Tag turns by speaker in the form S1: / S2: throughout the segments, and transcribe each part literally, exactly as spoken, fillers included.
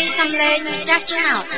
S1: សំឡេងចាស់ឆ្នោត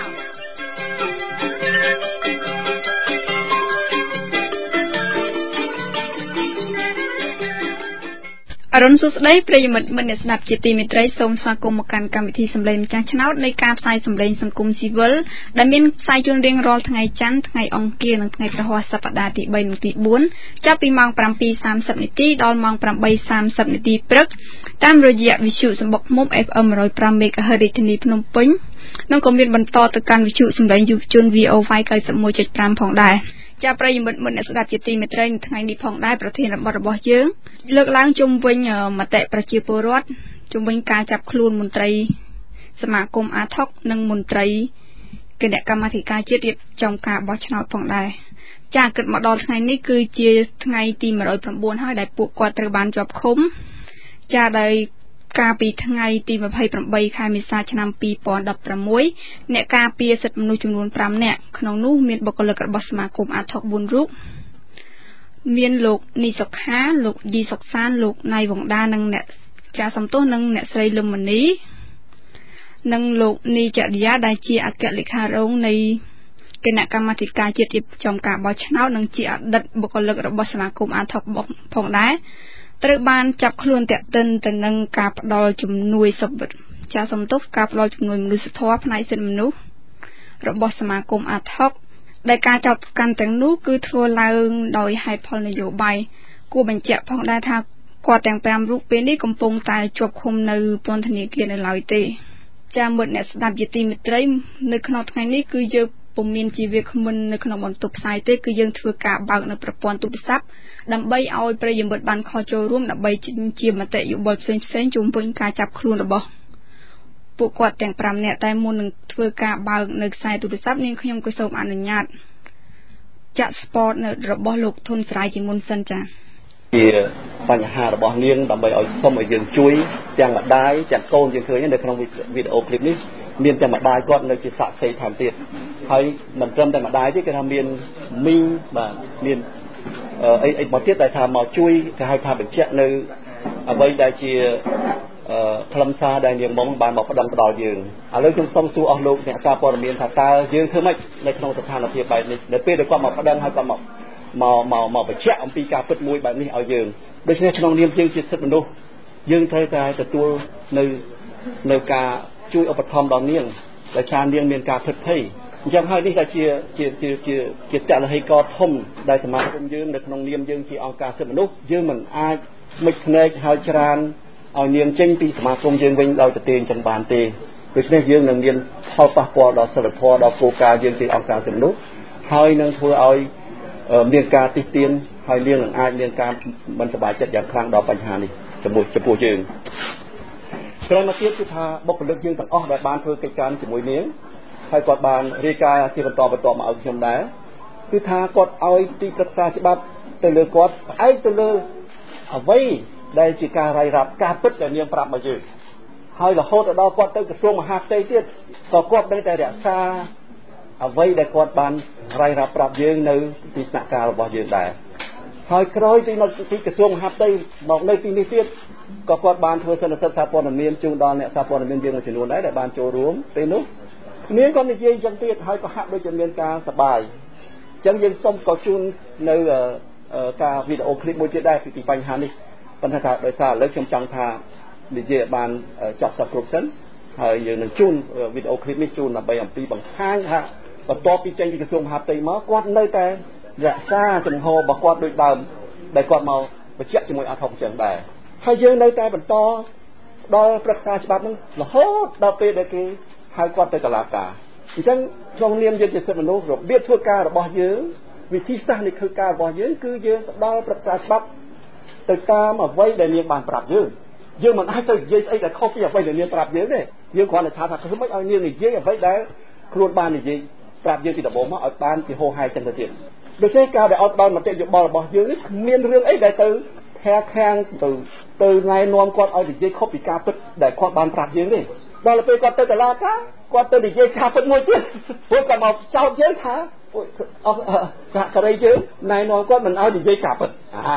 S1: អរុនសុស្ដីប្រិយមិត្តមិត្តអ្នកស្ដាប់ជាទីមេត្រីសូមស្វាគមន៍មកកាន់កម្មវិធីសម្លេងម្ចាស់ឆ្នោតនៃការផ្សាយសម្លេងសង្គមស៊ីវិលដែលមានផ្សាយជូនរៀងរាល់ថ្ងៃច័ន្ទថ្ងៃអង្គារនិងថ្ងៃព្រហស្បតិ៍ទី3និងទី4ចាប់ពីម៉ោង 7:30 នាទីដល់ម៉ោង 8:30 នាទីព្រឹកតាមរយៈវិទ្យុសំបុកឃ្មុំ ép អឹម one oh five មេហ្គាហឺត រាជធានីភ្នំពេញនិងក៏មានបន្តទៅកាន់វិទ្យុសម្លេងយុវជន វី អូ វ៉ៃ ninety-one point five ផងដែរចាប្រិយមិត្តមិត្តអ្នកស្ដាប់ជាទីមេត្រីនៅថ្ងៃនេះផងដែរប្រធានបទរបស់យើងលើកឡើងជុំវិញមតិប្រជាពលរដ្ឋជុំវិញការចាប់ខ្លួនមន្ត្រីសមាគមអាថុកនិងមន្ត្រីគណៈកម្មាធិការជាតិរៀបចំការបោះឆ្នោតផងដែរចាគិតមកដល់ថ្ងៃនេះគឺជាថ្ងៃទីone oh nineហើយដែលពួកគាត់ត្រូវបានជាប់ឃុំចាដោយកាលពីថ្ងៃទីtwenty-eightខែមេសាឆ្នាំtwo thousand sixteenអ្នកការពារសិទ្ធិមនុស្សចំនួនfiveនាក់ក្នុងនោះមានបុគ្គលិករបស់សមាគមអាថុកfourរូបមានលោកនីសុខាលោកឌីសុកសានលោកណៃវងដានិងអ្នកចាសំទោសនិងអ្នកស្រីលឹមមនីនិងលោកនីចរិយាដែលជាអគ្គលេខារងនៃគណៈកម្មាធិការជាតិរៀបចំការបោះឆ្នោតនិងជាអតីតបុគ្គលិករបស់សមាគមអាថុកផងដែរត្រូវបានចាប់ខ្លួនតាក់ទិនទៅនឹងការផ្ដល់ជំនួយសុខវិទ្យាសំទោសការផ្ដល់ជំនួយមនុស្សធម៌ផ្នែកសិទ្ធិមនុស្សរបស់សមាគមអាថុកដែលការចោទប្រកាន់ទាំងនោះគឺធ្វើឡើងដោយហេតុផលនយោបាយគួរបញ្ជាក់ផងដែរថាគាត់ទាំងfiveរូបពេលនេះកំពុងតែជាប់ឃុំនៅពន្ធនាគារនៅឡើយទេចាមិត្តអ្នកស្ដាប់ជាទីមេត្រីនៅក្នុងថ្ងៃនេះគឺយើងពុំមានជាវាគ្មិននៅក្នុងបន្ទប់ផ្សាយទេគឺយើងធ្វើការបើកនៅប្រព័ន្ធទូរស័ព្ទដើម្បីឲ្យប្រិយមិត្តបានខលចូលរួមដើម្បីជាមតិយោបល់ផ្សេងផ្សេងជុំវិញការចាប់ខ្លួនរបស់ពួកគាត់ទាំងfiveនាក់តែមុននឹងធ្វើការបើកនៅខ្សែទូរស័ព្ទនាងខ្ញុំក៏សូមអនុញ្ញាតចាក់ sport នៅរបស់លោកធុនស្រាយជាមុនសិនចា
S2: ជាបញ្ហារបស់នាងដើម្បីឲ្យសុំឲ្យយើងជួយទាំងម្ដាយទាំងកូនយើងឃើញនៅក្នុងវីដេអូឃ្លីបនេះមានទាំងម្ដាយគាត់នៅជាសាក្សីថែមទៀតហើយមិនត្រឹមតែម្ដាយទេគេថាមានមីងបាទមានអីអីមកទៀតដែលថាមកជួយគេហៅថាបញ្ជាក់នៅអ្វីដែលជាខ្លឹមសារដែលនាងមុំបានមកផ្ដឹងផ្ដល់យើងឥឡូវខ្ញុំសូមសួរអស់លោកអ្នកសារព័ត៌មានថាតើយើងធ្វើម៉េចនៅក្នុងស្ថានភាពបែបនេះនៅពេលដែលគាត់មកផ្ដឹងហើយគាត់មកមកមកមកបញ្ជាក់អំពីការពិតមួយបែបនេះឲ្យយើងដូច្នេះក្នុងនាមយើងជាសិទ្ធិមនុស្សយើងត្រូវតែទទួលនៅនៅការជួយឧបត្ថម្ភដល់នាងដោយសារនាងមានការភិតភ័យអញ្ចឹងហើយនេះក៏ជាជាជាជាជាតលហេកធំដែលសមាគមយើងនៅក្នុងនាមយើងជាអង្គការសិទ្ធិមនុស្សយើងមិនអាចមិចភ្នែកហើយច្រានឲ្យនាងចេញពីសមាគមយើងវិញដោយទៅទាញចឹងបានទេដូច្នេះយើងនឹងមានផលប៉ះពាល់ដល់សិលធម៌ដល់គោលការណ៍យើងជាអង្គការសិទ្ធិមនុស្សហើយនឹងធ្វើឲ្យមានការទិទានហើយនាងនឹងអាចមានការមិនសប្បាយចិត្តយ៉ាងខ្លាំងដល់បញ្ហានេះជាមួយចំពោះយើងក្រោយមកទៀតគឺថាបុគ្គលិកយើងទាំងអស់ដែលបានធ្វើកិច្ចការជាមួយនាងហើយគាត់បានរាយការណ៍ជាបន្តបន្ទាប់មកឲ្យខ្ញុំដែរគឺថាគាត់ឲ្យទីប្រឹក្សាច្បាប់ទៅលើគាត់ផ្អែកទៅលើអ្វីដែលជាការរាយរាប់ការពិតដែលនាងប្រាប់មកយើងហើយរហូតដល់គាត់ទៅក្រសួងមហាផ្ទៃទៀតក៏គាត់នៅតែរក្សាអ្វីដែលគាត់បានរាយរាប់ប្រាប់យើងនៅទីស្នាក់ការរបស់យើងដែរហើយក្រោយពីមកទីក្រសួងមហាផ្ទៃមកនៅទីនេះទៀតក៏គាត់បានធ្វើសន្និសីទសារព័ត៌មានជូនដល់អ្នកសារព័ត៌មានយើងមួយចំនួនដែរដែលបានចូលរួមពេលនោះនាងក៏និយាយអញ្ចឹងទៀតហើយក៏ហាក់ដូចជាមានការសប្បាយអញ្ចឹងយើងសូមក៏ជូននៅការវីដេអូឃ្លីបមួយទៀតដែរពីបញ្ហានេះប៉ុន្តែថាដោយសារឥឡូវខ្ញុំចង់ថានិយាយបានចប់សពគ្រប់សិនហើយយើងនឹងជូនវីដេអូឃ្លីបនេះជូនដើម្បីអំពីបង្ហាញថាបន្ទាប់ពីចេញពីក្រសួងមហាផ្ទៃមកគាត់នៅតែរក្សាចំហរបស់គាត់ដូចដើមដែលគាត់មកបញ្ជាក់ជាមួយអាថុកអញ្ចឹងដែរហើយយើងនៅតែបន្តដល់ប្រឹក្សាច្បាប់នឹងរហូតដល់ពេលដែលគេហៅគាត់ទៅតុលាការអញ្ចឹងក្នុងនាមយើងជាសិទ្ធិមនុស្សរបៀបធ្វើការរបស់យើងវិធីសាស្ត្រនៃធ្វើការរបស់យើងគឺយើងផ្ដល់ប្រឹក្សាច្បាប់ទៅតាមអ្វីដែលនាងបានប្រាប់យើងយើងមិនអាចទៅនិយាយស្អីដែលខុសពីអ្វីដែលនាងប្រាប់យើងទេយើងគ្រាន់តែថាថាធ្វើម៉េចឲ្យនាងនិយាយអ្វីដែលខ្លួនបាននិយាយប្រាប់យើងពីដំបូងមកឲ្យបានជាហោហែចឹងទៅទៀតដូច្នេះការដែលអត់ដល់មតិយោបល់របស់យើងនេះមានរឿងអីដែលទៅធាខាំងទៅទៅណែនាំគាត់ឲ្យនិយាយខុសពីការពិតដែលគាត់បានប្រាប់យើងទេដល់ពេលគាត់ទៅតុលាការគាត់ទៅនិយាយការពិតមួយទៀតពួកគាត់មកចោទយើងថាពួកអស់សហការីយើងណែនាំគាត់មិនឲ្យនិយាយការពិតអា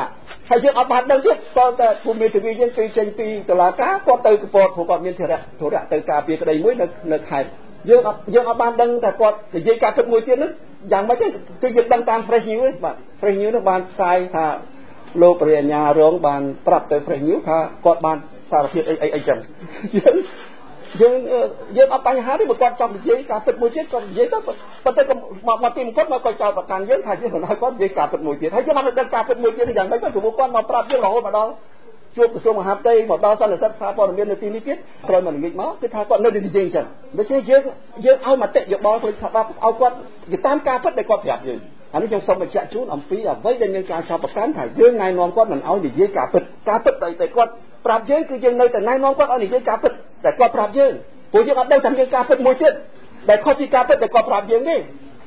S2: ហើយយើងអត់បានដឹងទៀតតើតែភូមិទ្វីយើងគឺចេញពីតុលាការគាត់ទៅកពតព្រោះគាត់មានធរៈធរៈទៅការពារក្តីមួយនៅនៅខេត្តយើងអត់យើងអត់បានដឹងថាគាត់និយាយការពិតមួយទៀតហ្នឹងយ៉ាងម៉េចទេគឺយើងដឹងតាម Fresh News បាទ Fresh News នោះបានផ្សាយថាលោកព្រះអញ្ញារងបានប្រាប់ទៅ Fresh News ថាគាត់បានសារភាពអីអីអីចឹងយើងយើងយើងអត់បញ្ហាទេបើគាត់ចង់និយាយការពិតមួយទៀតគាត់និយាយទៅប៉ុន្តែមកមកពីមកគាត់មកគាត់ចោទប្រកាន់យើងថាយើងមិនឲ្យគាត់និយាយការពិតមួយទៀតហើយយើងបានដឹងការពិតមួយទៀតយ៉ាងម៉េចទៅព្រោះគាត់មកប្រាប់យើងរហូតមកដល់ជួបក្រសួងមហាផ្ទៃមកដល់សន្និសីទសារព័ត៌មាននៅទីនេះទៀតក្រោយមកនិយាយមកគឺថាគាត់នៅនិយាយអញ្ចឹងដូច្នេះយើងយើងឲ្យមតិយោបល់ផ្លេចថាឲ្យគាត់ទៅតាមការពិតដែលគាត់ប្រាប់យើងអានេះខ្ញុំសូមបញ្ជាក់ជូនអំពីអ្វីដែលមានការចោទប្រកាន់ថាយើងណែនាំគាត់មិនឲ្យនិយាយការពិតការពិតដែលតែគាត់ប្រាប់យើងគឺយើងនៅតែណែនាំគាត់ឲ្យនិយាយការពិតតែគាត់ប្រាប់យើងព្រោះយើងអត់ដឹងថាមានការពិតមួយទៀតដែលខុសពីការពិតដែលគាត់ប្រាប់យើងទេ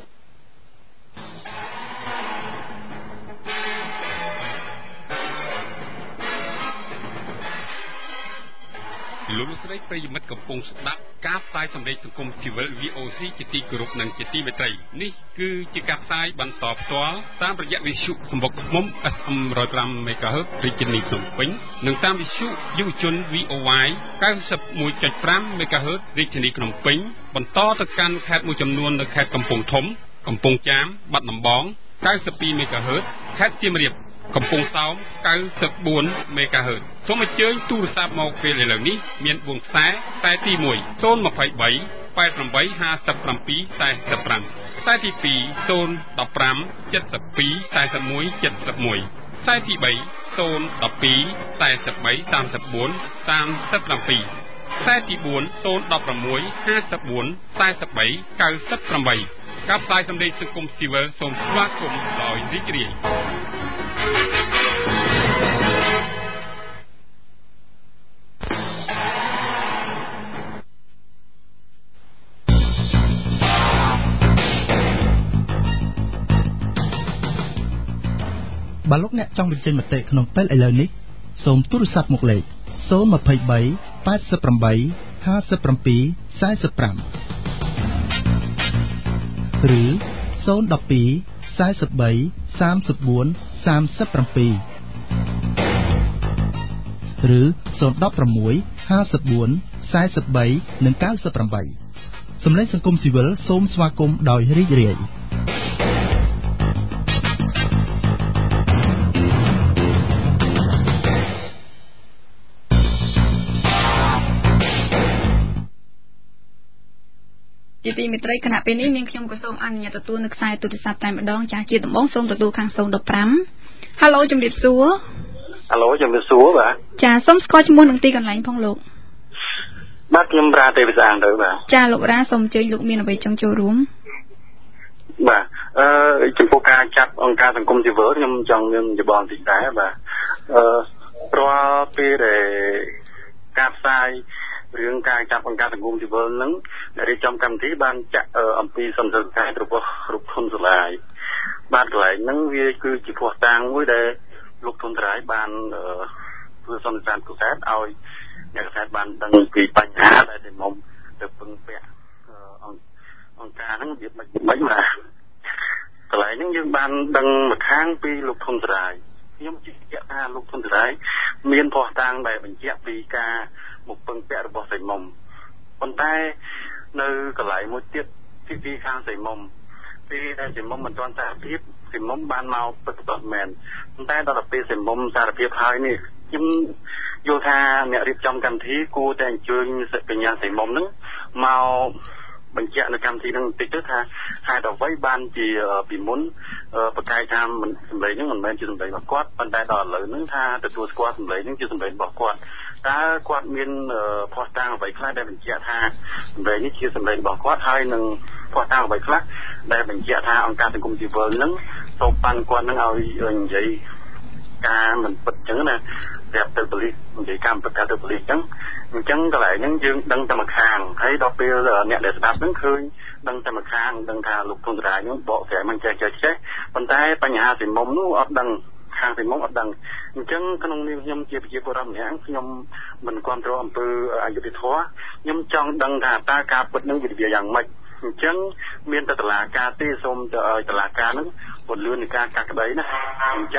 S3: លោកលោកស្រីប្រិយមិត្តកំពុងស្ដាប់ការផ្សាយសម្លេងសង្គមស៊ីវិល វី អូ ស៊ី ជាទីគោរពនិងជាទីមេត្រីនេះគឺជាការផ្សាយបន្តផ្ទាល់តាមរយៈវិទ្យុសម្បុកឃុំ អេស អឹម one oh five មេហ្គាហឺត រាជធានីភ្នំពេញនិងតាមវិទ្យុយុវជន វី អូ វ៉ាយ ninety-one point five មេហ្គាហឺត រាជធានីភ្នំពេញបន្តទៅកាន់ខេត្តមួយចំនួននៅខេត្តកំពង់ធំកំពង់ចាមបាត់ដំបងninety-twoមេហ្គាហឺតខេត្តសៀមរាបកំពង់សោមninety-fourមេហ្គាហឺតសូមអញ្ជើញទូរស័ព្ទមកពេលឥឡូវនេះមានfourខ្សែខ្សែទីone zero two three eight eight five seven four fiveខ្សែទីtwo zero one five seven two four one seven oneខ្សែទីthree zero one two forty-three thirty-four thirty-sevenខ្សែទីfour zero one six fifty-four forty-three ninety-eightការផ្សាយសម្លេងសង្គមស៊ីវិលសូមស្វាគមន៍ដោយរីករាយ
S4: បើលោកអ្នកចង់បញ្ចេញមតិក្នុងពេលឥឡូវនេះសូមទូរស័ព្ទមកលេខzero two three eight eight eight five seven four fiveឬzero one two forty-three thirty-four thirty-sevenឬzero one six fifty-four forty-three ninety-eightសំឡេងសង្គមស៊ីវិលសូមស្វាគមន៍ដោយរីករាយ
S1: ជាទីមេត្រីគណៈពេលនេះនាងខ្ញុំក៏សូមអនុញ្ញាតទទួលនៅខ្សែទូរស័ព្ទតែម្ដងចាស់ជាដំបងសូមទទួលខាងzero one five ហៅឡូជំរាបសួរ
S5: ហៅឡូជំរាបសួរបាទ
S1: ចាសូមស្គាល់ឈ្មោះនឹងទីកន្លែងផងលោក
S5: បាទខ្ញុំរាទេវិសាងទៅបាទ
S1: ចាលោករ៉ាសូមអញ្ជើញលោកមានអ្វីចង់ចូលរួម
S5: បាទអឺចំពោះការចាត់អង្គការសង្គមស៊ីវិលខ្ញុំចង់មានយោបល់បន្តិចដែរបាទអឺរាល់ពេលដែលការផ្សាយរឿងការចាប់អង្គការសង្គមស៊ីវិលហ្នឹងរៀបចំកម្មវិធីបានចាក់អំពីសន្តិភាពរបស់គ្រប់ធនសាលាបាទកន្លែងហ្នឹងវាគឺជាភស្តុតាងមួយដែលលោកធនសាលាបានធ្វើសន្និសីទកសែតឲ្យអ្នកកសែតបានដឹងពីបញ្ហាដែលតែមុំទៅពឹងពាក់អង្គការហ្នឹងវាមិនមិនបាទកន្លែងហ្នឹងយើងបានដឹងមួយខាងពីលោកធនសាលាខ្ញុំជឿជាក់ថាលោកធនសាលាមានភស្តុតាងដែលបញ្ជាក់ពីការមកពឹងពាក់របស់សៃមុំប៉ុន្តែនៅកន្លែងមួយទៀតទីទីខាងសៃមុំពេលដែលសៃមុំមិនទាន់សារភាពសៃមុំបានមកពិតប្រាកដមែនប៉ុន្តែដល់ពេលសៃមុំសារភាពហើយនេះខ្ញុំយល់ថាអ្នករៀបចំកម្មវិធីគួរតែអញ្ជើញសិទ្ធិបញ្ញាសៃមុំហ្នឹងមកបញ្ជាក់នៅកម្មវិធីហ្នឹងបន្តិចទៅថាហេតុអ្វីបានជាពីមុនប្រកែកថាសម្លេងហ្នឹងមិនមែនជាសម្លេងរបស់គាត់ប៉ុន្តែដល់ឥឡូវហ្នឹងថាទទួលស្គាល់សម្លេងហ្នឹងជាសម្លេងរបស់គាត់តើគាត់មានភស្តុតាងអ្វីខ្លះដែលបញ្ជាក់ថាសម្លេងនេះជាសម្លេងរបស់គាត់ហើយនឹងភស្តុតាងអ្វីខ្លះដែលបញ្ជាក់ថាអង្គការសង្គមស៊ីវិលហ្នឹងសូមប៉ាន់គាត់នឹងឲ្យនិយាយការមិនពិតអញ្ចឹងណាប្រាប់ទៅប៉ូលីសនិយាយការមិនពិតទៅប៉ូលីសអញ្ចឹងអញ្ចឹងកន្លែងហ្នឹងយើងដឹងតែមួយខាងហើយដល់ពេលអ្នកដែលស្ដាប់ហ្នឹងឃើញដឹងតែមួយខាងដឹងថាលោកធនតារាហ្នឹងបកស្រាយមិនចេះចេះចេះប៉ុន្តែបញ្ហាសមុំនោះអត់ដឹងខាងសមុំអត់ដឹងអញ្ចឹងក្នុងនាមខ្ញុំជាប្រជាពលរដ្ឋម្នាក់ខ្ញុំមិនគ្រប់គ្រងអំពើអយុត្តិធម៌ខ្ញុំចង់ដឹងថាតើការពិតនឹងវាយ៉ាងម៉េចអញ្ចឹងមានតែតុលាការទេសូមទៅឲ្យតុលាការហ្នឹងពន្យល់នៃការកាត់ក្តីណាអញ្ចឹង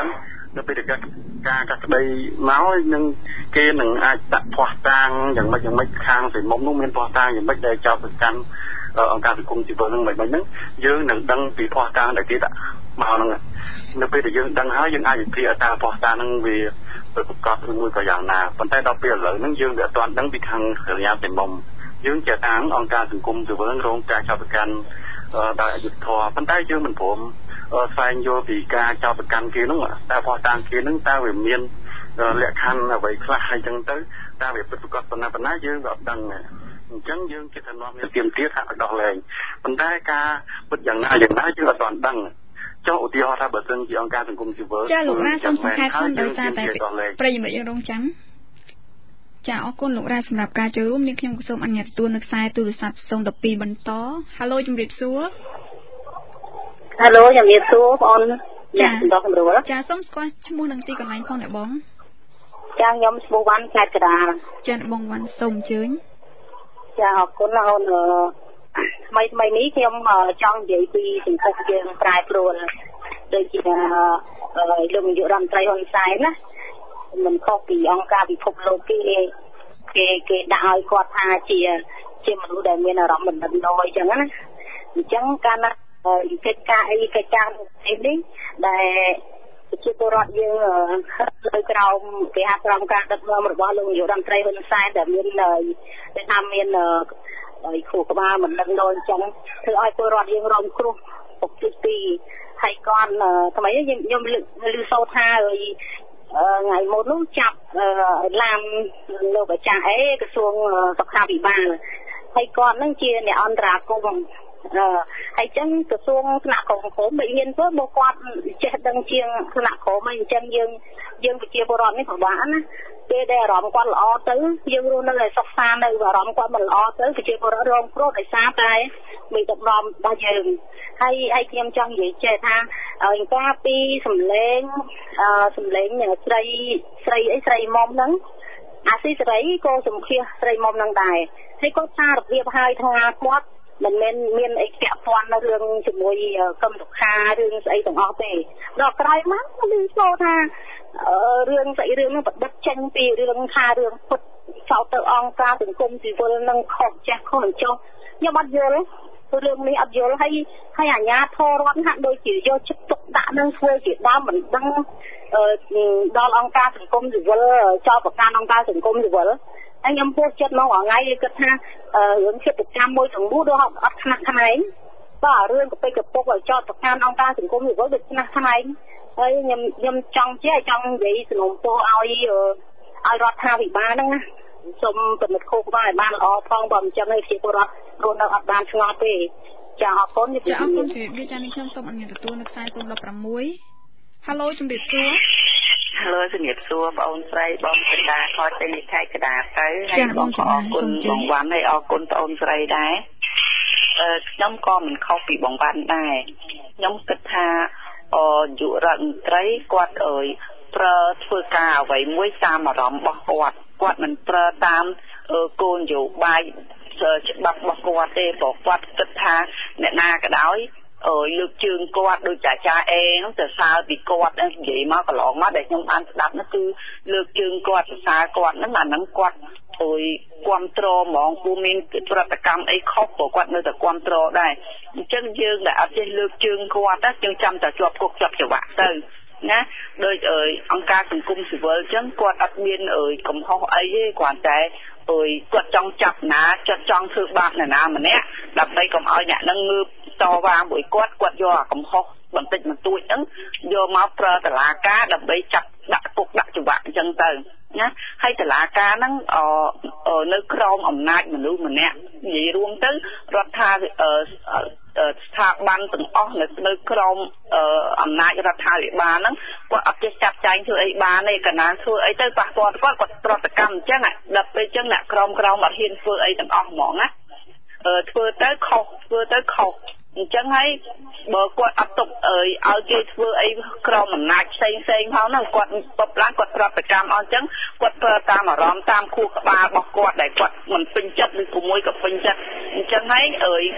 S5: នៅពេលដែលការកាត់ក្តីមកនឹងគេនឹងអាចដាក់ភ័ស្តុតាងយ៉ាងម៉េចយ៉ាងម៉េចខាងពីមុំនោះមានភ័ស្តុតាងយ៉ាងម៉េចដែលចោទប្រកាន់អង្គការសង្គមស៊ីវិលហ្នឹងមិនហ្នឹងយើងនឹងដឹងពីភ័ស្តុតាងដែលគេដាក់មកហ្នឹងនៅពេលដែលយើងដឹងហើយយើងអាចវិភាគតើភ័ស្តុតាងហ្នឹងវាប្រកបឬមួយក៏យ៉ាងណាប៉ុន្តែដល់ពេលឥឡូវហ្នឹងយើងវាអត់ទាន់ដឹងពីខាងសញ្ញាពីមុំយើងចេះថាអង្គការសង្គមស៊ីវិលរងការចោទប្រកាន់ដោយអយុត្តិធម៌ប៉ុន្តែយើងមិនព្រមស្វែងយល់ពីការចោទប្រកាន់គេហ្នឹងតើភ័ស្តុតាងគេហ្នឹងតើវាមានលក្ខខណ្ឌអ្វីខ្លះហើយចឹងទៅតើវាពិតប្រាកដប៉ុណ្ណាប៉ុណ្ណាយើងក៏អត់ដឹងដែរអញ្ចឹងយើងគិតថានាំមានទៀមទៀតហាក់ដោះលែងប៉ុន្តែការពិតយ៉ាងណាយ៉ាងណាយើងអត់ទាន់ដឹងចុះឧទាហរណ៍ថាបើសិនជាអង្គការសង្គមស៊ីវិល
S1: ចាលោករ៉ាសូមសង្ខេបផងដោយសារតែប្រិយមិត្តយើងរងចាំចាអរគុណលោករ៉ាសម្រាប់ការចូលរួមនាងខ្ញុំក៏សូមអនុញ្ញាតទទួលនៅខ្សែទូរស័ព្ទសូមដប់ពីរបន្តហាឡូជំរាបសួរ
S6: ហាឡូជំរាបសួរបងអូនចាសម្រាប់សម្រួល
S1: ចាសូមស្គាល់ឈ្មោះនិងទីកន្លែងផងអ្នកបង
S6: ចាខ្ញុំឈ្មោះវ៉ាន់ខេត្តកណ្ដាល
S1: ចាបងវ៉ាន់សូមអញ្ជើញ
S6: ចាអរគុណអូនថ្មីថ្មីនេះខ្ញុំចង់និយាយពីសង្គមយើងប្រែប្រួលដូចជាលោកនាយករដ្ឋមន្ត្រីហ៊ុនសែនណាមិនខុសពីអង្គការពិភពលោកគេគេគេដាក់ឲ្យគាត់ថាជាជាមនុស្សដែលមានអារម្មណ៍មិនដឹងនរអញ្ចឹងណាអញ្ចឹងការណាកិច្ចការអីកិច្ចការនេះដែលប្រជាពលរដ្ឋយើងលើក្រោមគេហៅក្រោមការដឹកនាំរបស់លោកនាយករដ្ឋមន្ត្រីហ៊ុនសែនដែលមានគេថាមានគ្រូក្បាលមិនដឹងនរអញ្ចឹងធ្វើឲ្យពលរដ្ឋយើងរងគ្រោះពុកទីហើយគាត់ថ្មីខ្ញុំខ្ញុំឮសូរថាថ្ងៃមុននោះចាប់ឡានលោកអាចារ្យអេក្រសួងសុខាភិបាលហើយគាត់នឹងជាអ្នកអន្តរាគមន៍ហើយចឹងក្រសួងថ្នាក់ក្រមក្រមមិនហ៊ានធ្វើមកគាត់ចេះដឹងជាងថ្នាក់ក្រមហើយអញ្ចឹងយើងយើងប្រជាពលរដ្ឋនេះពិបាកណាពេលដែលអារម្មណ៍គាត់ល្អទៅយើងរស់នៅឲ្យសុខសាន្តនៅអារម្មណ៍គាត់មិនល្អទៅប្រជាពលរដ្ឋរងគ្រោះដោយសារតែមានដំណំរបស់យើងហើយហើយខ្ញុំចង់និយាយចេះថាអង្គការពីសម្លេងអឺសម្លេងស្រីស្រីអីស្រីមុំហ្នឹងអាស៊ីសេរីក៏សម្ភាសស្រីមុំហ្នឹងដែរហើយគាត់សាររបៀបហើយថាគាត់មិនមែនមានអីពាក់ព័ន្ធនៅរឿងជាមួយកម្មសុខារឿងស្អីទាំងអស់ទេដល់ក្រោយមកឮសូរថារឿងស្អីរឿងហ្នឹងបដិបចេញពីរឿងថារឿងពុតចោទទៅអង្គការសង្គមស៊ីវិលនឹងខុសចេះខុសអញ្ចឹងខ្ញុំអត់យល់រឿងនេះអត់យល់ហើយហើយអាជ្ញាធររដ្ឋហាក់ដូចជាយកចិត្តទុកដាក់នឹងធ្វើជាដើមមិនដឹងដល់អង្គការសង្គមស៊ីវិលចោទប្រកាន់អង្គការសង្គមស៊ីវិលហើយខ្ញុំពោលចិត្តមកថ្ងៃគិតថារឿងចិត្តកម្មមួយទាំងមូលដល់អត់ខ្នះខ្នែងបាទរឿងកពេកកពុកឲ្យចោទប្រកាន់អង្គការសង្គមស៊ីវិលដូចខ្នះខ្នែងហើយខ្ញុំខ្ញុំចង់ជាចង់និយាយសំណូមពរឲ្យឲ្យរដ្ឋាភិបាលហ្នឹងណាសូមពិនិត្យខុសក្បាលឲ្យបានល្អផងបើមិនចឹងទេជាពលរដ្ឋរស់នៅអត់បានស្ងប់ទេចាអរគុណ
S1: ចាអរគុណជំរាបលាចានេះខ្ញុំសូមអនុញ្ញាតទទួលនៅខ្សែសូមដប់ប្រាំមួយហាឡូជំរាបសួរ
S7: ហាឡូជំរាបសួរបងអូនស្រីបងកណ្ដាលខតចេញខេត្តកណ្ដាលទៅហើយបងក៏អរគុណបងវ៉ាន់ហើយអរគុណបងអូនស្រីដែរអឺខ្ញុំក៏មិនខុសពីបងវ៉ាន់ដែរខ្ញុំគិតថាអយុរដ្ឋមន្ត្រីគាត់អើយប្រើធ្វើការអ្វីមួយតាមអារម្មណ៍របស់គាត់គាត់មិនប្រើតាមគោលនយោបាយច្បាប់របស់គាត់ទេព្រោះគាត់គិតថាអ្នកណាក៏ដោយអើយលើកជើងគាត់ដូចអាចារ្យអេហ្នឹងទៅសើពីគាត់និយាយមកកន្លងមកដែលខ្ញុំបានស្ដាប់នោះគឺលើកជើងគាត់សរសើរគាត់ហ្នឹងអាហ្នឹងគាត់អើយគ្រប់គ្រងហ្មងពូមានប្រតិកម្មអីខុសព្រោះគាត់នៅតែគ្រប់គ្រងដែរអញ្ចឹងយើងដែលអត់ចេះលើកជើងគាត់ណាយើងចាំតែជាប់គុកជាប់ច្បាប់ទៅណាដោយអើយអង្គការសង្គមស៊ីវិលអញ្ចឹងគាត់អត់មានអើយកំហុសអីទេគ្រាន់តែអើយគាត់ចង់ចាប់ណាចិត្តចង់ធ្វើបាបអ្នកណាម្នាក់ដើម្បីកុំឲ្យអ្នកនឹងងើបតវ៉ាមួយគាត់គាត់យកអាកំហុសបន្តិចបន្តួចហ្នឹងយកមកប្រើតឡាការដើម្បីចាប់ដាក់គុកដាក់ច្បាប់អញ្ចឹងទៅណាហើយតឡាការហ្នឹងអឺនៅក្រោមអំណាចមនុស្សម្នាក់និយាយរួមទៅរដ្ឋាស្ថាប័នទាំងអស់នៅនៅក្រោមអំណាចរដ្ឋាភិបាលហ្នឹងគាត់អត់ចេះចាប់ចែងធ្វើអីបានទេកាលណាធ្វើអីទៅប៉ះពាល់គាត់គាត់ប្រតិកម្មអញ្ចឹងដល់ពេលអញ្ចឹងអ្នកក្រោមក្រោមអត់ហ៊ានធ្វើអីទាំងអស់ហ្មងណាអឺធ្វើទៅខុសធ្វើទៅខុសអញ្ចឹងហើយបើគាត់អត់ទុកអើយឲ្យគេធ្វើអីក្រមអំណាចផ្សេងផ្សេងផងហ្នឹងគាត់បបឡើងគាត់ប្រតិកម្មអស់អញ្ចឹងគាត់ប្រើតាមអារម្មណ៍តាមខួរក្បាលរបស់គាត់ដែលគាត់មិនពេញចិត្តឬក៏មួយក៏ពេញចិត្តអញ្ចឹងហើយអើយ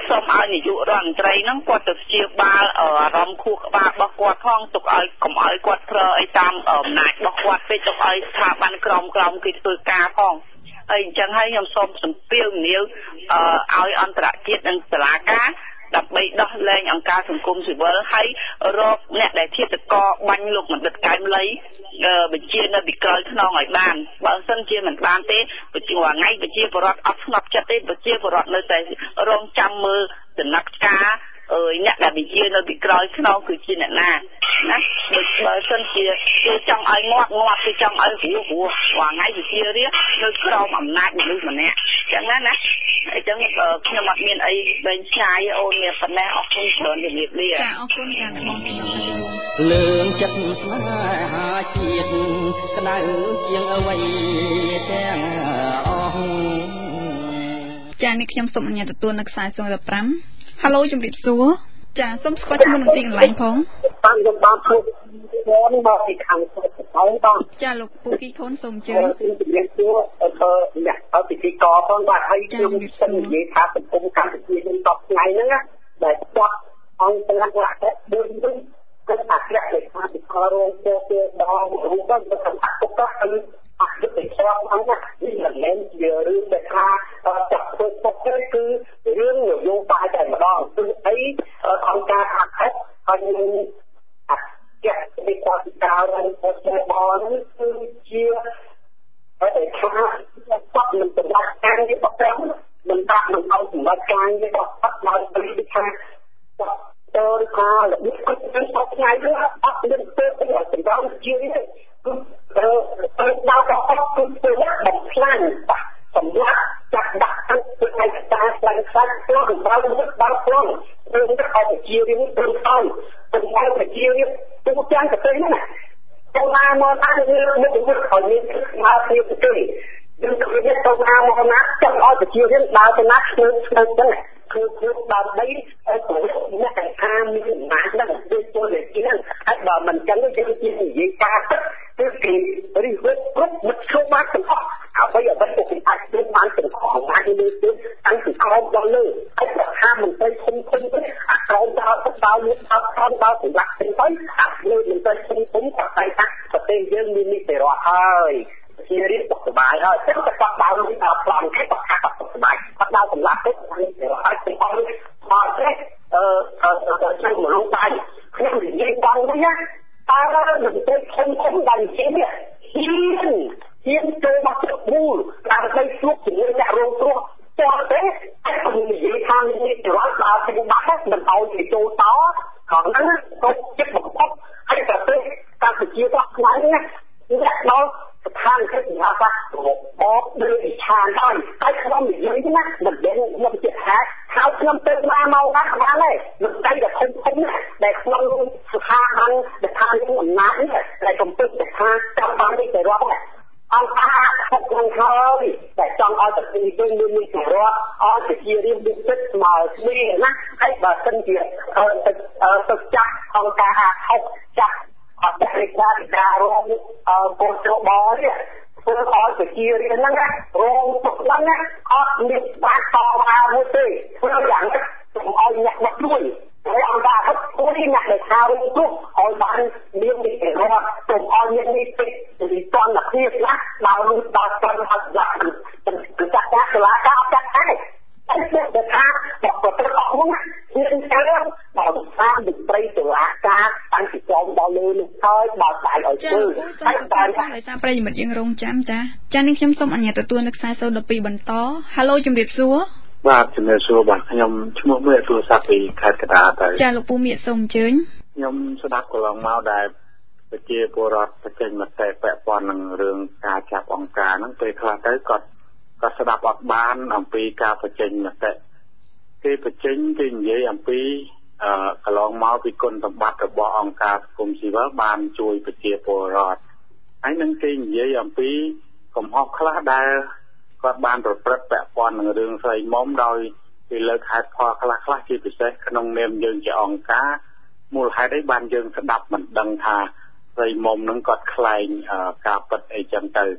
S7: សូមឲ្យនាយករដ្ឋមន្ត្រីហ្នឹងគាត់ទៅព្យាបាលអារម្មណ៍ខួរក្បាលរបស់គាត់ផងទុកឲ្យកុំឲ្យគាត់ប្រើអីតាមអំណាចរបស់គាត់ពេកទុកឲ្យស្ថាប័នក្រមក្រមគេធ្វើការផងហើយអញ្ចឹងហើយខ្ញុំសូមសំពាវនាវឲ្យអន្តរជាតិនិងតុលាការដើម្បីដោះលែងអង្គការសង្គមស៊ីវិលហើយរកអ្នកដែលជាតកបាញ់លោកបណ្ឌិតកែមលីបញ្ជានៅពីក្រោយខ្នងឲ្យបានបើមិនជាមិនបានទេប្រជាថ្ងៃប្រជាពលរដ្ឋអត់ស្ងប់ចិត្តទេប្រជាពលរដ្ឋនៅតែរងចាំមើលដំណាក់ការអើយអ្នកដែលបញ្ជានៅពីក្រោយខ្នងគឺជាអ្នកណាណាដូចបើមិនជាគេចង់ឲ្យងាប់ងាប់គេចង់ឲ្យហួរហួរថ្ងៃប្រជារានៅក្រោមអំណាចមនុស្សម្នាក់អញ្ចឹងណាណាអញ្ចឹងខ្ញុំអត់មានអីបែងឆ្ងាយអូនមានប៉ុណ្ណេះអរគុណច្រើនជំរាបលា
S1: ចាអរគុណចាបង
S8: លើងចិត្តស្នេហាជាតិក្តៅជាងអ្វីទាំងអស់
S1: ចានេះខ្ញុំសូមអនុញ្ញាតទទួលនៅខ្សែศูนย์ một năm ហៅឡូជំរាបសួរចាសូមស្គាល់ឈ្មោះនិងទីកន្លែងផង
S9: បានខ្ញុំបានជួបបងមកពីខាងស្រុកហើយបង
S1: ចាលោកពូគីខុនសូមអញ្ជើញ
S9: ជំរាបសួរអឺអ្នកអតិថិកផងបាទហើយខ្ញុំសិននិយាយថាសង្គមកម្ពុជាយើងតបថ្ងៃហ្នឹងណាដែលគាត់អង្គទាំងវត្តដូចនេះគឺអាក្រាក់លេខាពីផលរងពោគេដល់រូបទៅសម្រាប់ទុកទៅអត់ទៅឆ្លងហ្នឹងណានេះមិនមែនជារឿងដែលថាចាប់ធ្វើទុកទេគឺរឿងនយោបាយតែម្ដងគឺអីអង្គការអាខិតហើយអាចាក់ពីគាត់ការរងពោគេដល់នេះគឺជាតែថាគាត់មិនសម្រាប់ការនេះបកមិនដាក់មិនឲ្យសម្រាប់ការនេះបកដល់ពីថាទៅថារបៀបគាត់ទៅសោកថ្ងៃនេះអត់មានទៅឲ្យសម្រាប់ជានេះគឺទៅដល់ទៅអត់គឺទៅបំផ្លាញសម្រាប់ចាក់ដាក់ទៅឯកសារស្លាញ់ខ្លាចខ្លួនដល់មុខដល់ខ្លួនគឺទៅឲ្យជានេះទៅទៅទៅឲ្យជានេះទូទាំងប្រទេសណាទៅណាមកណានេះមុខមុខឲ្យមានមកពីប្រទេសយើងទៅនេះទៅណាមកណាចង់ឲ្យជានេះដើរទៅណាគឺទៅទៅគឺគឺដើម្បីឲ្យអ្នកដែលថាមានអំណាចនឹងដូចពលរដ្ឋហ្នឹងហើយបើមិនចឹងយើងជានិយាយការទឹកគឺគេរិះគន់គ្រប់មិនឈប់បានទាំងអស់អ្វីអ្វីក៏គេអាចធ្វើបានទាំងអស់អំណាចលើទៅតាំងពីក្រោមដល់លើហើយបើថាមិនទៅធំធំទេអាក្រោមដល់ទៅដល់លើដល់ក្រោមដល់សម្រាប់ទៅអាលើមិនទៅធំធំក៏តែថាប្រទេសយើងមាននេះទៅរស់ហើយជារៀបសុខសប្បាយហើយតែគាត់គាត់ដើរទៅដល់ប្លង់គេគាត់ថាគាត់សុខសប្បាយគាត់ដើរសម្រាប់ទៅហើយទៅអស់មកទេអឺអឺជួយមនុស្សដែរខ្ញុំនិយាយដល់នេះណាតើមិនទៅធំធំដល់ជានេះហ៊ានហ៊ានចូលមកទឹកមូលដើម្បីជួបជាមួយអ្នករងគ្រោះតើទេតែខ្ញុំនិយាយថានេះទៅដល់ដល់ពីបាត់មិនឲ្យគេចូលតខាងហ្នឹងទៅចិត្តបំផុតហើយប្រទេសកម្ពុជាក៏ខ្លាំងណាស់អ្នកដល់ស្ថានភាពវិហារសាស្ត្ររបស់ដូចវិឆានហើយហើយខ្ញុំនិយាយណាមិនដឹងខ្ញុំជិះថាហើយខ្ញុំទៅមកមកណាបានទេមិនតែតែធំធំដែលក្នុងស្ថាប័នដែលថាមានអំណាចនេះដែលកំពុងតែថាចាំបាននេះទៅរាប់អង្គការខុសនឹងហើយតែចង់ឲ្យប្រទេសយើងមាននេះទៅរាប់ឲ្យជារៀបរៀបចិត្តស្មើគ្នាណាហើយបើសិនជាទៅចាក់អង្គការខុសចាក់អត់ដែលការការរងអឺកូនច្របល់នេះធ្វើឲ្យប្រជារាស្ត្រហ្នឹងរងទុកហ្នឹងអត់មានបាក់តមកមួយទេធ្វើយ៉ាងនេះសូមឲ្យអ្នកមកជួយហើយអង្គការហ្នឹងជួយអ្នកដែលថារងទុកឲ្យបានមាននេះរត់សូមឲ្យមាននេះពេកពីតនភាពណាដល់ដល់តនអត់ដាក់គឺចាក់ចាក់សាលាការចាក់ដែរតែតែថាដល់ប្រទេសអស់ហ្នឹងមានការដល់តាមវិត្រីតុលាការតាំងពីក្រោមដល់លើនេះហើយដល់ស្អែកឲ្យធ្វើ
S1: ហើយតែតាមប្រិយមិត្តយើងរងចាំចាចានេះខ្ញុំសូមអនុញ្ញាតទទួលនៅខ្សែសូនដប់ពីរបន្តហៅឡូជំរាបសួរ
S5: បាទជំរាបសួរបាទខ្ញុំឈ្មោះមេទូរស័ព្ទពីខេត្តកណ្ដាលទៅ
S1: ចាលោកពូមៀកសូមអញ្ជើញ
S5: ខ្ញុំស្ដាប់កន្លងមកដែលប្រជាពលរដ្ឋបញ្ចេញមតិពាក់ព័ន្ធនឹងរឿងការចាប់អង្គការហ្នឹងពេលខ្លះទៅគាត់គាត់ស្ដាប់អត់បានអំពីការបញ្ចេញមតិគេបញ្ចេញគេនិយាយអំពីអឺកន្លងមកពីគុណសម្បត្តិរបស់អង្គការសង្គមស៊ីវិលបានជួយប្រជាពលរដ្ឋហើយនឹងគេនិយាយអំពីកំហុសខ្លះដែលគាត់បានប្រព្រឹត្តពាក់ព័ន្ធនឹងរឿងស្រីមុំដោយគេលើកហេតុផលខ្លះខ្លះជាពិសេសក្នុងនាមយើងជាអង្គការមូលហេតុអីបានយើងស្ដាប់មិនដឹងថាស្រីមុំនឹងគាត់ខ្លែងការពិតអីចឹងទៅ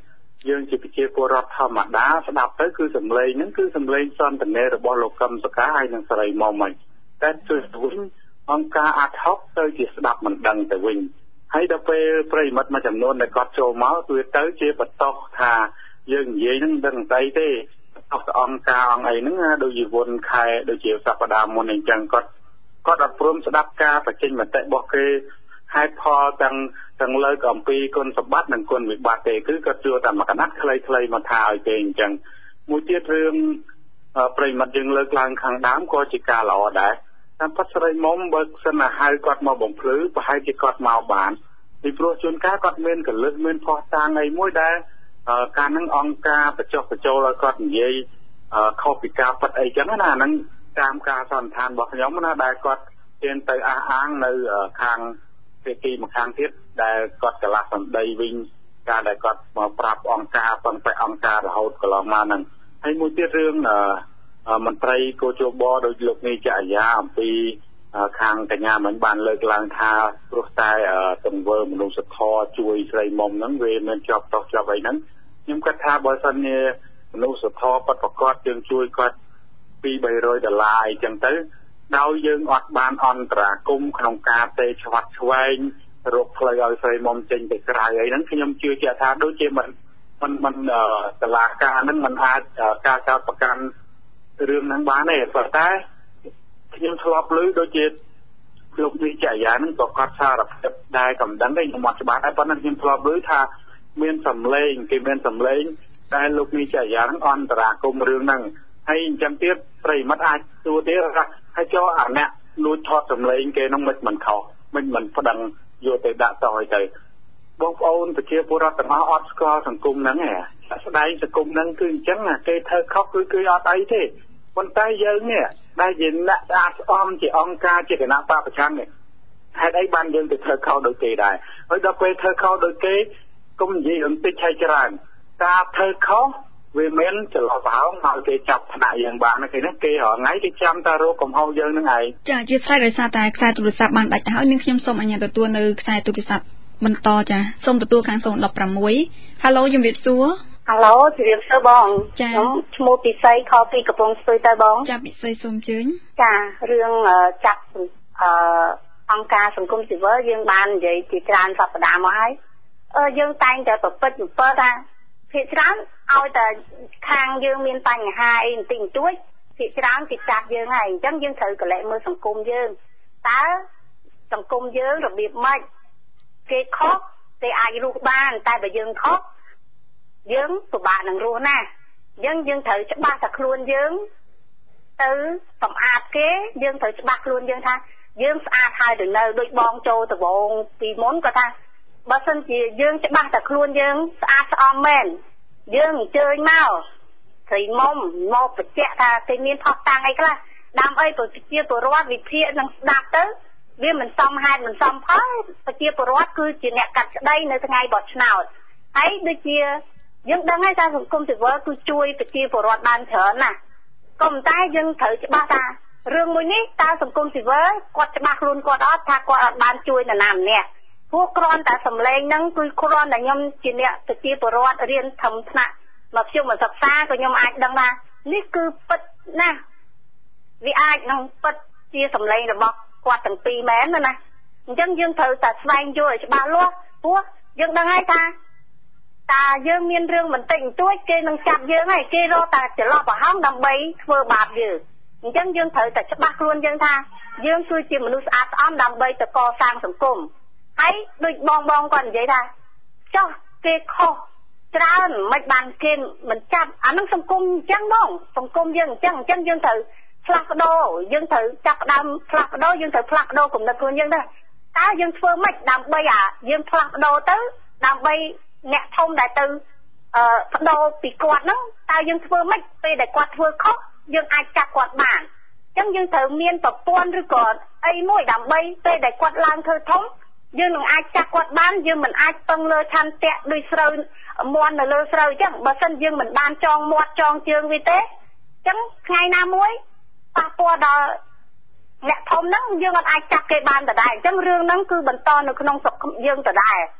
S5: យើងជាប្រជាពលរដ្ឋធម្មតាស្ដាប់ទៅគឺសំឡេងហ្នឹងគឺសំឡេងសន្ទនារបស់លោកកឹមសុខាហើយនិងសេរីមុំហ្នឹងតែជួយវិញអង្គការអាត់ហុកទៅជាស្ដាប់មិនដឹងទៅវិញហើយដល់ពេលប្រិមិត្តមួយចំនួនដែលគាត់ចូលមកគឺទៅជាបន្តថាយើងនិយាយហ្នឹងដឹងតែទេអស់អង្គការអង្គអីហ្នឹងដូចជាវុនខែដូចជាសប្តាហ៍មុនអញ្ចឹងគាត់គាត់អត់ព្រមស្ដាប់ការបញ្ចេញមតិរបស់គេហេតុផលទាំងទាំងលើកអំពីគុណសម្បត្តិនិងគុណវិបត្តិទេគឺគាត់ជួតែមកកណាត់ខ្លីៗមកថាឲ្យទេអញ្ចឹងមួយទៀតរឿងប្រិមិត្តយើងលើកឡើងខាងដើមក៏ជាការល្អដែរតាមពិតស្រីមុំបើសិនណាហៅគាត់មកបំភ្លឺប្រហែលជាគាត់មកបានពីព្រោះជួនកាលគាត់មានកលឹះមានផោះតាងអីមួយដែលការនឹងអង្គការបញ្ចុះបញ្ចូលឲ្យគាត់និយាយខុសពីការពិតអីចឹងណាហ្នឹងតាមការសន្និដ្ឋានរបស់ខ្ញុំណាដែលគាត់ទានទៅអះអាងនៅខាងភាគីម្ខាងទៀតដែលគាត់កន្លះសម្ដីវិញការដែលគាត់មកប្រាប់អង្គការប៉ុន្តែអង្គការរហូតកន្លងមកហ្នឹងហើយមួយទៀតរឿងមន្ត្រីកោជបដោយលោកនាយចក្រយាអំពីខាងកញ្ញាមិនបានលើកឡើងថាព្រោះតែទង្វើមនុស្សធម៌ជួយស្រីមុំហ្នឹងវាមិនជាប់តោះជាប់អីហ្នឹងខ្ញុំគិតថាបើសិនជាមនុស្សធម៌ពិតប្រាកដយើងជួយគាត់ពីរបីរយដុល្លារអីចឹងទៅដោយយើងអត់បានអន្តរាគមក្នុងការទេឆ្វាត់ឆ្វែងរកផ្លូវឲ្យស្រីមុំចេញទៅក្រៅអីហ្នឹងខ្ញុំជឿជាក់ថាដូចជាមិនមិនមិនតឡាការហ្នឹងមិនអាចការចោទប្រកាន់រឿងហ្នឹងបានទេប៉ុន្តែខ្ញុំធ្លាប់ឮដូចជាលោកវិជ្ជយាហ្នឹងក៏គាត់សារភាពដែរកំដិនទេខ្ញុំអត់ច្បាស់ដែរប៉ុន្តែខ្ញុំធ្លាប់ឮថាមានសម្លេងគេមានសម្លេងដែលលោកវិជ្ជយាហ្នឹងអន្តរាគមរឿងហ្នឹងហើយអញ្ចឹងទៀតប្រិមិត្តអាចសួរទៀតហើយចុះអាអ្នកលួចថតសម្លេងគេហ្នឹងមិនមិនខុសមិនមិនប្តឹងយកទៅដាក់តឲ្យទៅបងប្អូនប្រជាពលរដ្ឋទាំងអស់អត់ស្គាល់សង្គមហ្នឹងឯងស្ដែងសង្គមហ្នឹងគឺអញ្ចឹងគេធ្វើខុសគឺគឺអត់អីទេប៉ុន្តែយើងនេះដែលជាអ្នកស្អាតស្អំជាអង្គការជាគណៈបព្វប្រឆាំងនេះហេតុអីបានយើងទៅធ្វើខុសដូចគេដែរហើយដល់ពេលធ្វើខុសដូចគេកុំនិយាយបន្តិចហើយច្រើនការធ្វើខុសវាមានចន្លោះប្រហោងមកគេចាប់ថ្នាក់យើងបានគេហ្នឹងគេរងថ្ងៃគេចាំតែរកកំហុសយើងហ្នឹងឯង
S1: ចាជាស្រេចដោយសារតែខ្សែទូរស័ព្ទបានដាច់ហើយនាងខ្ញុំសូមអញ្ញាតទទួលនៅខ្សែទូរស័ព្ទបន្តចាសូមទទួលខាងศูนย์ หนึ่ง หก Halo ជំរាបសួរ
S6: Halo ជំរាបសួរបងខ្ញុំឈ្មោះពិសីខពីកំពង់ស្ពឺទៅបង
S1: ចាពិសីសូមជើញ
S6: ចារឿងចាប់អឺអង្គការសង្គមស៊ីវិលយើងបាននិយាយជាច្រើនសប្តាហ៍មកហើយអឺយើងតែងតែប្រព្រឹត្តអំពើថាភាគច្រើនឲ្យតែខាងយើងមានបញ្ហាអីបន្តិចបន្តួចភាគច្រើនគេចាប់យើងហើយអញ្ចឹងយើងត្រូវកលែកមើលសង្គមយើងតើសង្គមយើងរបៀបម៉េចគេខុសគេអាចរស់បានតែបើយើងខុសយើងពិបាកនឹងរស់ណាស់អញ្ចឹងយើងត្រូវច្បាស់ថាខ្លួនយើងទៅសម្អាតគេយើងត្រូវច្បាស់ខ្លួនយើងថាយើងស្អាតហើយទៅនៅដូចបងចូលដបងពីមុនគាត់ថាបើសិនជាយើងច្បាស់តែខ្លួនយើងស្អាតស្អំមែនយើងអញ្ជើញមកស្រីមុំមកបញ្ជាក់ថាគេមានផុសតាំងអីខ្លះដើម្បីប្រជាពលរដ្ឋវិភាគនឹងស្ដាប់ទៅវាមិនសមហេតុមិនសមផលប្រជាពលរដ្ឋគឺជាអ្នកកាត់ក្តីនៅថ្ងៃបោះឆ្នោតហើយដូចជាយើងដឹងហើយថាសង្គមស៊ីវិលគឺជួយប្រជាពលរដ្ឋបានច្រើនណាស់ក៏ប៉ុន្តែយើងត្រូវច្បាស់ថារឿងមួយនេះតើសង្គមស៊ីវិលគាត់ច្បាស់ខ្លួនគាត់អត់ថាគាត់អត់បានជួយនរណាម្នាក់ពួកគ្រាន់តែសម្លេងហ្នឹងគឺគ្រាន់តែខ្ញុំជាអ្នកប្រជាពលរដ្ឋរៀនធំថ្នាក់មកខ្ញុំមកសិក្សាក៏ខ្ញុំអាចដឹងថានេះគឺពិតណាស់វាអាចនឹងពិតជាសម្លេងរបស់គាត់ទាំងពីរមែនណាអញ្ចឹងយើងត្រូវតែស្វែងយល់ឲ្យច្បាស់លាស់ព្រោះយើងដឹងហើយថាតើយើងមានរឿងបន្តិចបន្តួចគេនឹងចាប់យើងហើយគេរកតែច្រឡោះប្រហោងដើម្បីធ្វើបាបយើងអញ្ចឹងយើងត្រូវតែច្បាស់ខ្លួនយើងថាយើងគឺជាមនុស្សស្អាតស្អំដើម្បីទៅកសាងសង្គមហើយដូចបងបងគាត់និយាយថាចុះគេខុសច្រើនមិនបានគេមិនចាប់អានឹងសង្គមអញ្ចឹងបងសង្គមយើងអញ្ចឹងអញ្ចឹងយើងត្រូវផ្លាស់ប្ដូរយើងត្រូវចាប់ផ្ដើមផ្លាស់ប្ដូរយើងត្រូវផ្លាស់ប្ដូរគំនិតខ្លួនយើងដែរតើយើងធ្វើម៉េចដើម្បីអាយើងផ្លាស់ប្ដូរទៅដើម្បីអ្នកធំដែលទៅអឺប្ដូរពីគាត់ហ្នឹងតើយើងធ្វើម៉េចពេលដែលគាត់ធ្វើខុសយើងអាចចាប់គាត់បានអញ្ចឹងយើងត្រូវមានប្រព័ន្ធឬក៏អីមួយដើម្បីពេលដែលគាត់ឡើងធ្វើធំយើងនឹងអាចចាប់គាត់បានយើងមិនអាចពឹងលើឆន្ទៈដូចស្រូវមាន់នៅលើស្រូវអញ្ចឹងបើសិនយើងមិនបានចងមាត់ចងជើងវាទេអញ្ចឹងថ្ងៃណាមួយប៉ះពាល់ដល់អ្នកធំហ្នឹងយើងអត់អាចចាប់គេបានដដែលអញ្ចឹងរឿងហ្នឹងគឺបន្តនៅក្នុងស្រុកយើងដដែលអញ្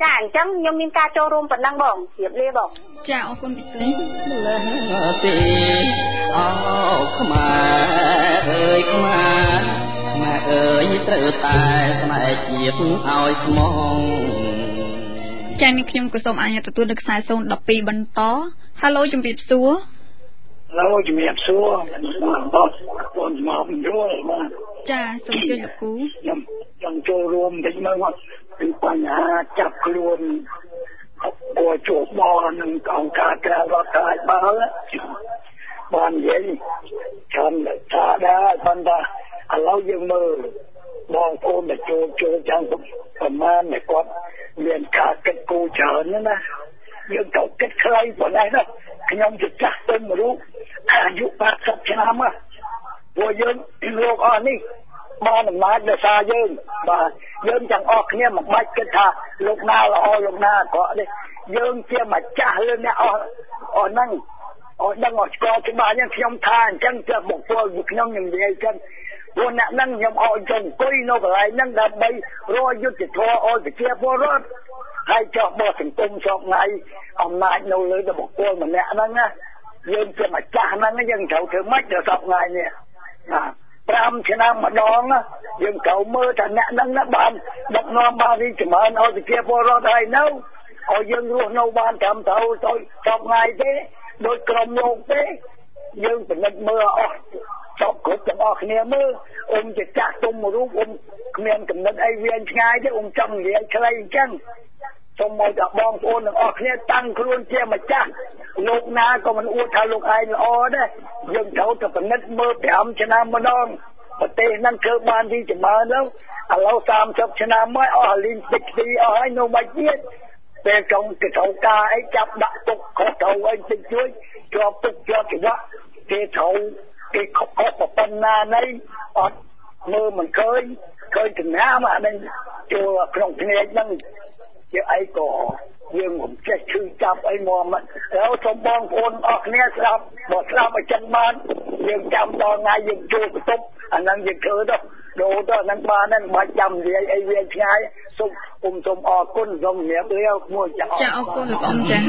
S6: ចាអញ្ចឹងខ្ញុំមានការចូលរួមប៉ុណ្ណឹងបងជម្រាបលាបង
S1: ចាអរគុណពិសេស
S8: ទេអោខ្មែរអើយខ្មែរខ្មែរអើយត្រូវតែស្នេហ៍ជាតិឲ្យស្មង
S1: ចានេះខ្ញុំក៏សូមអនុញ្ញាតទទួលនៅខ្សែศูนย์ដប់ពីរបន្ត Halo ជំរាបសួរ
S10: Halo ជំរាបសួរបងបោះបងមកយល់បាទ
S1: ចាសូមជម្រាបលោកគ្រូ
S10: ខ្ញុំខ្ញុំចូលរួមតិចមើលមកពីបញ្ហាចាប់ខ្លួនអូជួបបងនឹងអង្គការក្រៅរដ្ឋាភិបាលបាននិយាយចាំថាដែរប៉ុន្តែឥឡូវយើងមើលបងប្អូនដែលចូលចូលចាំប្រមាណតែគាត់មានការគិតគូរច្រើនណាយើងទៅគិតខ្លីប៉ុណ្ណេះណាខ្ញុំជាចាស់ទៅមួយរូបអាយុแปดสิบឆ្នាំមកពួកយើងលោកអស់នេះបានអំណាចដោយសារយើងបាទយើងទាំងអស់គ្នាមិនបាច់គិតថាលោកណាល្អលោកណាអាក្រក់ទេយើងជាម្ចាស់លើអ្នកអស់អស់ហ្នឹងអស់ដឹងអស់ស្គាល់ច្បាស់យ៉ាងខ្ញុំថាអញ្ចឹងជាបុគ្គលខ្ញុំនិយាយចឹងពួកអ្នកហ្នឹងខ្ញុំអោយចុះអង្គុយនៅកន្លែងហ្នឹងដើម្បីរកយុត្តិធម៌ឲ្យប្រជាពលរដ្ឋហើយចោះបោះសង្គមសពថ្ងៃអំណាចនៅលើបុគ្គលម្នាក់ហ្នឹងណាយើងជាម្ចាស់ហ្នឹងយើងត្រូវធ្វើម៉េចដល់សពថ្ងៃនេះបាទប្រាំឆ្នាំម្ដងយើងត្រូវមើលថាអ្នកហ្នឹងបានដឹកនាំបានរីចម្រើនឲ្យប្រជាពលរដ្ឋហើយនៅឲ្យយើងរស់នៅបានត្រឹមត្រូវទៅសពថ្ងៃទេដោយក្រុមលោកទេយើងពិនិត្យមើលអស់សពគ្រប់ទាំងអស់គ្នាមើលអ៊ំជាចាស់ទុំមួយរូបអ៊ំគ្មានកំណត់អីវែងឆ្ងាយទេអ៊ំចង់និយាយខ្លីអញ្ចឹងសូមឲ្យតែបងប្អូនទាំងអស់គ្នាតាំងខ្លួនជាម្ចាស់លោកណាក៏មិនអួតថាលោកឯងល្អដែរយើងត្រូវតែពិនិត្យមើលប្រាំឆ្នាំម្ដងប្រទេសហ្នឹងធ្វើបានទីចម្រើនแล้วឥឡូវសាមសិបឆ្នាំមកអស់លីងតិចទីអស់ហើយនៅបាច់ទៀតពេលកុំកត្រូវការអីចាប់ដាក់ទុកខុសត្រូវអីតិចជួយជាប់ទុកជាប់ច្បាប់គេត្រូវគេខុសខុសប៉ុណ្ណាណៃអត់មើលមិនឃើញឃើញចំណាមអានេះចូលក្នុងភ្នែកហ្នឹងជាអីក៏យើងមិនចេះឈឺចាប់អីមកមិនហើយសូមបងប្អូនអស់គ្នាស្ដាប់បើស្ដាប់ឲ្យចឹងបានយើងចាំដល់ថ្ងៃយើងជួបបន្ទប់អាហ្នឹងយើងធ្វើទៅដូរទៅអាហ្នឹងបានហ្នឹងមិនបាច់ចាំនិយាយអីវាឆ្ងាយសូមអ៊ំសូមអរគុណសូមជំរាបលាមួយចា
S1: ចាអរគុណលោកអ៊ំចា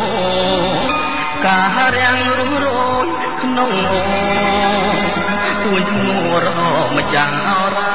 S8: ការរាំងរស់រយក្នុងអូទួញងរម្ចាស់អរា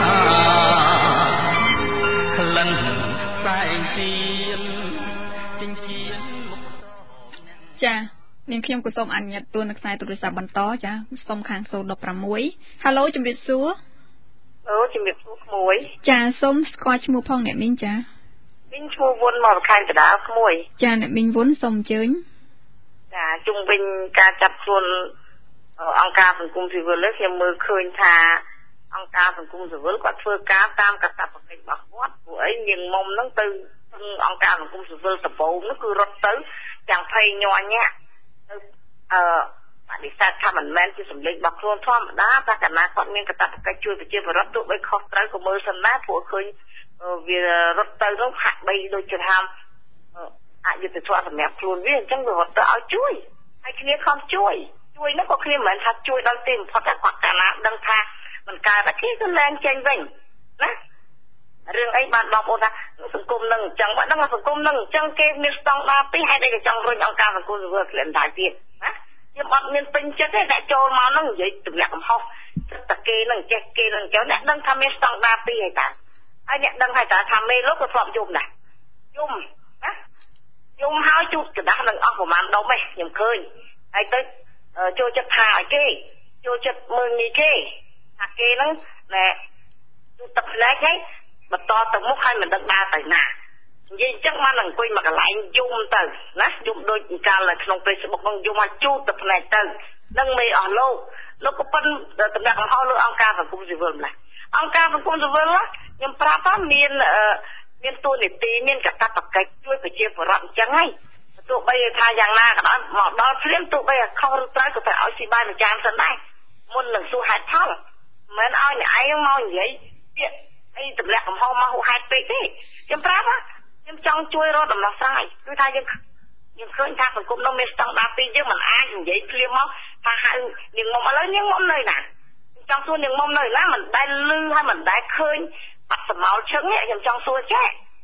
S8: ក្លិនសែងទៀនចិញ្ចៀនមុខ
S1: ចានាងខ្ញុំក៏សូមអនុញ្ញាតទូនៅខ្សែទូរស័ព្ទបន្តចាសូមខាងศูนย์ một sáu ហាឡូជំរាបសួរ
S11: អូជំរាបសួរក្មួយ
S1: ចាសូមស្គាល់ឈ្មោះផងអ្នកមីងចា
S11: មីងឈ្មោះវុនមកខេត្តកណ្ដាលក្មួយ
S1: ចាអ្នកមីងវុនសូមអញ្ជើញ
S11: ចាជុំវិញការចាប់ខ្លួនអង្គការសង្គមស៊ីវិលខ្ញុំមើលឃើញថាអង្គការសង្គមស៊ីវិលគាត់ធ្វើការតាមកាតព្វកិច្ចរបស់គាត់ព្រោះអីយើងមុំហ្នឹងទៅអង្គការសង្គមស៊ីវិលដំបូងនោះគឺរត់ទៅទាំងភ័យញ័រញាក់ទៅអឺបដិសេធថាមិនមែនជាសម្លេងរបស់ខ្លួនធម្មតាតែកាលណាគាត់មានកាតព្វកិច្ចជួយប្រជាពលរដ្ឋទោះបីខុសត្រូវក៏មើលសិនណាព្រោះឃើញវារត់ទៅនោះហាក់បីដូចជាថាអយុត្តិធម៌សម្រាប់ខ្លួនវាអញ្ចឹងវារត់ទៅឲ្យជួយហើយគ្នាខំជួយជួយនោះក៏គ្នាមិនមែនថាជួយដល់ទីបំផុតតែគាត់កាលណាដឹងថាមិនកើតតែគេក៏លែងចេញវិញណារឿងអីបានបងប្អូនថាសង្គមនឹងអញ្ចឹងបើដឹងថាសង្គមនឹងអញ្ចឹងគេមានស្តង់ដារពីរហេតុអីក៏ចង់រុញអង្គការសង្គមស៊ីវិលក្លែងដែរទៀតណាខ្ញុំអត់មានពេញចិត្តទេតែចូលមកនឹងនិយាយទម្លាក់កំហុសតែគេនឹងចេះគេនឹងចុះអ្នកដឹងថាមានស្តង់ដារពីរហើយតាហើយអ្នកដឹងហើយតាថាមេលោកក៏ធ្លាប់យំដែរយំណាយំហើយជូតกระดาษនឹងអស់ប្រហែលដុំឯងខ្ញុំឃើញហើយទៅចូលចិត្តថាឲ្យគេចូលចិត្តមើលងាយគេថាគេហ្នឹងណែជូតទឹកផ្លែកហើយបន្តទៅមុខហើយមិនដឹងដើរទៅណានិយាយអញ្ចឹងបានអង្គុយមកកន្លែងយំទៅណាយំដូចកាលនៅក្នុង Facebook ហ្នឹងយំឲ្យជូតទឹកផ្លែកទៅនឹងមេអស់លោកលោកក៏ប៉ុនតំណាក់កំហុសលើអង្គការសង្គមស៊ីវិលម្ល៉េះអង្គការសង្គមស៊ីវិលខ្ញុំប្រាប់ថាមានមានតួនាទីមានកាតព្វកិច្ចជួយប្រជាពលរដ្ឋអញ្ចឹងហើយទោះបីថាយ៉ាងណាក៏ដោយមកដល់ព្រាមទោះបីខុសឬត្រូវក៏ត្រូវឲ្យស៊ីបាយមួយចានសិនដែរមុននឹងសួរហេតុផលមិនឲ្យអ្នកឯងមកនិយាយពាក្យអីទម្លាក់កំហុសមកហួសហេតុពេកទេខ្ញុំប្រាប់ខ្ញុំចង់ជួយរកដំណោះស្រាយគឺថាយើងយើងឃើញថាសង្គមនោះមានស្តង់ដារពីរយើងមិនអាចនិយាយភ្លាមមកថាហៅនាងមុំឥឡូវនាងមុំនៅណាចង់សួរនាងមុំនៅណាមិនដែលលឺហើយមិនដែលឃើញបាត់សមោលឈឹងខ្ញុំចង់សួរចេះ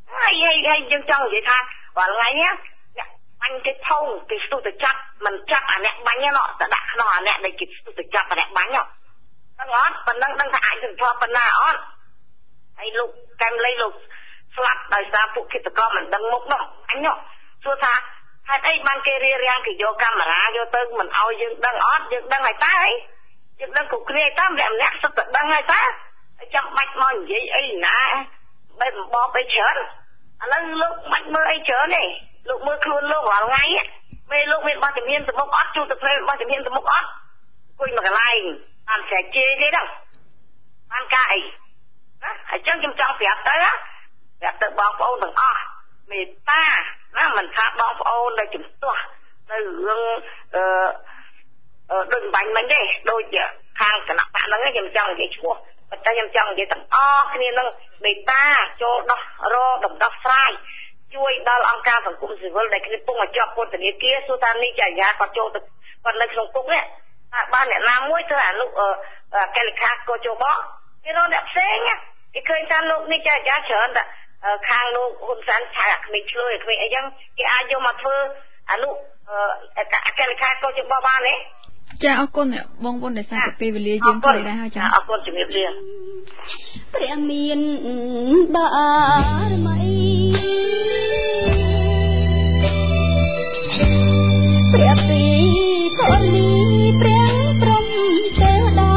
S11: ហើយហើយយើងចង់និយាយថារាល់ថ្ងៃនេះបាញ់គេថងគេស្ទុះទៅចាប់មិនចាប់អាអ្នកបាញ់ហ្នឹងទៅដាក់ក្នុងអាអ្នកដែលគេស្ទុះទៅចាប់អាអ្នកបាញ់ហ្នឹងដឹងអត់ប៉ុណ្ណឹងដឹងថាអាចទៅធ្វើប៉ុណ្ណាអត់ហើយលោកកែមលីលោកស្លាប់ដោយសារពួកគិតកោមិនដឹងមុខនោះអញនោះសួរថាហេតុអីបានគេរៀបរៀងគេយកកាមេរ៉ាយកទៅមិនឲ្យយើងដឹងអត់យើងដឹងហើយតើអីយើងដឹងគ្រប់គ្នាតែម្នាក់ម្នាក់សុទ្ធតែដឹងហើយតើចាំបាច់មកនិយាយអីណាបែបបបអីច្រើនឥឡូវលោកបាច់មើលអីច្រើនទេលោកមើលខ្លួនលោករាល់ថ្ងៃពេលលោកមានបទជំនាញទៅមុខអត់ជួបទៅពេលបទជំនាញទៅមុខអត់អង្គុយមកកន្លែងបានស្រែកជេរទេដឹងបានការអីណាអញ្ចឹងខ្ញុំចង់ប្រាប់ទៅណាប្រាប់ទៅបងប្អូនទាំងអស់មេត្តាណាមិនថាបងប្អូនដែលជំទាស់នៅរឿងអឺអឺដូចបាញ់មិញទេដូចខាងគណៈបកហ្នឹងខ្ញុំចង់និយាយឈ្មោះប៉ុន្តែខ្ញុំចង់និយាយទាំងអស់គ្នានឹងមេត្តាចូលដោះរដំដោះស្រាយជួយដល់អង្គការសង្គមស៊ីវិលដែលគ្នាពុំមកជាប់ពន្ធនាគារសួរថានេះចាយាគាត់ចូលទៅគាត់នៅក្នុងគុកនេះថាបានអ្នកណាមួយធ្វើអនុកែលខាក៏ចូលបកគេរកអ្នកផ្សេងគេឃើញថាលោកនេះចាយាច្រើនតែខាងលោកហ៊ុនសែនឆាក្មេងឆ្លើយក្មេងអីចឹងគេអាចយកមកធ្វើអនុកែលខាក៏ចូលបកបានទេ
S1: ចាអរគុណបងប្អូនដែលសារពេលវេលាយើងខ្លីដែរហើយចា
S11: អរគុណជំរាបលា
S12: ព្រះមានបារមីព្រះពីធរណីព្រះព្រំទេវតា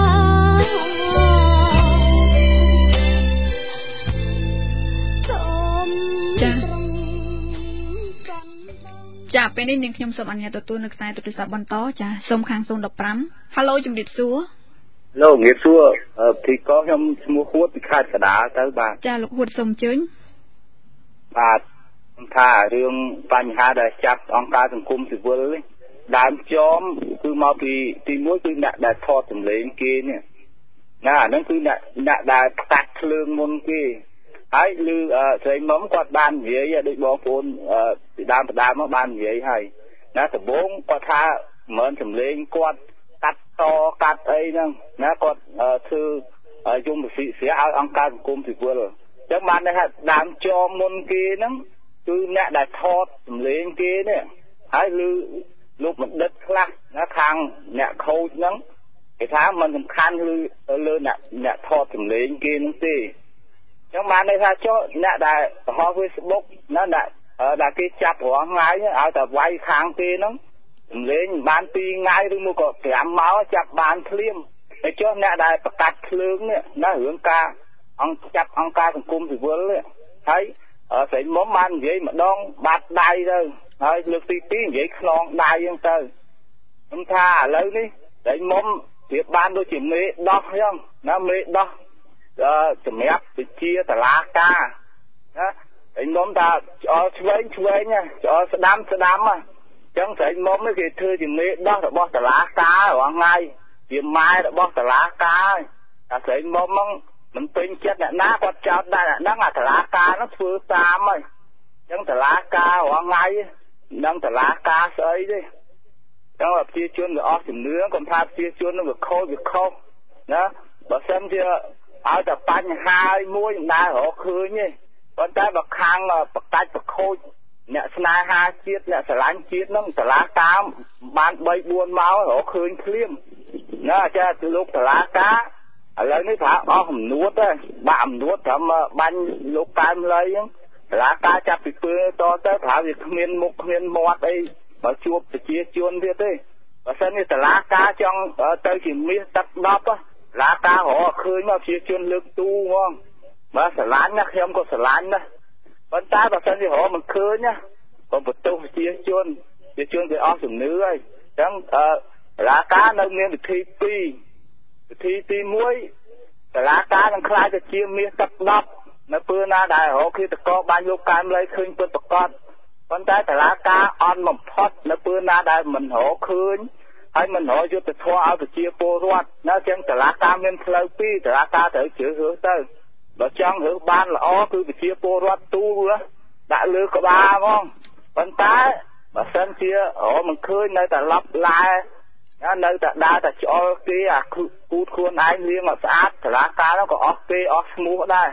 S1: ចាពេលនេះនាងខ្ញុំសូមអនុញ្ញាតទទួលនៅខ្សែទូរស័ព្ទបន្តចាសូមខាងศูนย์ หนึ่ง ห้า ហៅឡូជំរាបសួរ
S13: ឡូជំរាបសួរទីកោខ្ញុំឈ្មោះហួតពីខេត្តកណ្ដាលទៅបាទ
S1: ចាលោកហួតសូមអញ្ជើញ
S13: បាទខ្ញុំថារឿងបញ្ហាដែលចាប់អង្គការសង្គមស៊ីវិលនេះដើមចមគឺមកពីទីមួយគឺអ្នកដែលថតសម្លេងគេនេះណាអាហ្នឹងគឺអ្នកអ្នកដែលផ្កាត់ភ្លើងមុនគេហើយឮស្រីមុំគាត់បាននិយាយដូចបងប្អូនពីដើមពីដើមមកបាននិយាយហើយណាដំបូងគាត់ថាមិនសម្លេងគាត់កាត់តកាត់អីហ្នឹងណាគាត់ធ្វើយំពិសេសឲ្យអង្គការសង្គមស៊ីវិលអញ្ចឹងបានថាដើមចមមុនគេហ្នឹងគឺអ្នកដែលថតសម្លេងគេនេះហើយឮលោកបណ្ឌិតខ្លះណាខាងអ្នកខូចហ្នឹងគេថាมันសំខាន់ឬលើអ្នកអ្នកថតសម្លេងគេហ្នឹងទេចឹងបានន័យថាចុះអ្នកដែលបង្ហោះ Facebook ណាអ្នកដែលគេចាប់រាល់ថ្ងៃឲ្យតែវាយខាងគេហ្នឹងសម្លេងបានពីរថ្ងៃឬមួយក៏ប្រាំម៉ោងចាប់បានភ្លាមតែចុះអ្នកដែលប្រកាសភ្លើងនេះណារឿងការអង្គចាប់អង្គការសង្គមស៊ីវិលនេះហើយស្រីមុំបាននិយាយម្ដងបាត់ដៃទៅហើយលើកទីពីរនិយាយខ្នងដៃហ្នឹងទៅខ្ញុំថាឥឡូវនេះស្រីមុំប្រៀបបានដូចជាមេដោះអញ្ចឹងណាមេដោះសម្រាប់វិជាតឡាការណាស្រីមុំថាឆ្អល់ឆ្វេងឆ្វេងឆ្អល់ស្ដាំស្ដាំអញ្ចឹងស្រីមុំនេះគេធ្វើជាមេដោះរបស់តឡាការរាល់ថ្ងៃជាម៉ែរបស់តឡាការតែស្រីមុំហ្នឹងមិនពេញចិត្តអ្នកណាគាត់ចោទដែរហ្នឹងអាតឡាការហ្នឹងធ្វើតាមហើយអញ្ចឹងតឡាការរាល់ថ្ងៃនឹងតឡាការស្អីទេអញ្ចឹងប្រជាជនវាអស់ជំនឿកុំថាប្រជាជននឹងវាខូចវាខុសណាបើសិនជាឲ្យតែបញ្ហាមួយមិនដែលរកឃើញទេប៉ុន្តែបើខាងបកាច់ប្រខូចអ្នកស្នេហាជាតិអ្នកស្រឡាញ់ជាតិហ្នឹងតឡាការបានបីបួនម៉ោងរកឃើញភ្លាមណាចាលោកតឡាការឥឡូវនេះថាអស់អំនួតទេបាក់អំនួតត្រឹមបាញ់លោកកែមលីហ្នឹងតឡាការចាប់ពីពើតទៅថាវាគ្មានមុខគ្មានមាត់អីបើជួបប្រជាជនទៀតទេបើសិននេះតឡាការចង់ទៅជាមាសទឹកដប់តឡាការរកឃើញមកប្រជាជនលើកទូហ្មងបើស្រឡាញ់ណាខ្ញុំក៏ស្រឡាញ់ណាប៉ុន្តែបើសិនជារកមិនឃើញណាក៏បន្ទោសប្រជាជនប្រជាជនគេអស់ជំនឿហើយអញ្ចឹងតឡាការនៅមានវិធីពីរវិធីទីមួយតឡាការនឹងខ្លាចទៅជាមាសទឹកដប់នៅពេលណាដែលរកឃាតករបាញ់លោកកែមលីឃើញពិតប្រាកដប៉ុន្តែតឡាការអន់បំផុតនៅពេលណាដែលមិនរកឃើញហើយមិនរកយុត្តិធម៌ឲ្យប្រជាពលរដ្ឋណាចឹងតឡាការមានផ្លូវពីរតឡាការត្រូវជ្រើសរើសទៅបើចង់រើសបានល្អគឺប្រជាពលរដ្ឋទូដាក់លើក្បាលហ្មងប៉ុន្តែបើសិនជារកមិនឃើញនៅតែឡប់ឡានៅតែដើរតែឆ្អល់គេអាគូតខ្លួនឯងលាងឲ្យស្អាតតឡាការនោះក៏អស់គេអស់ឈ្មោះដែរអ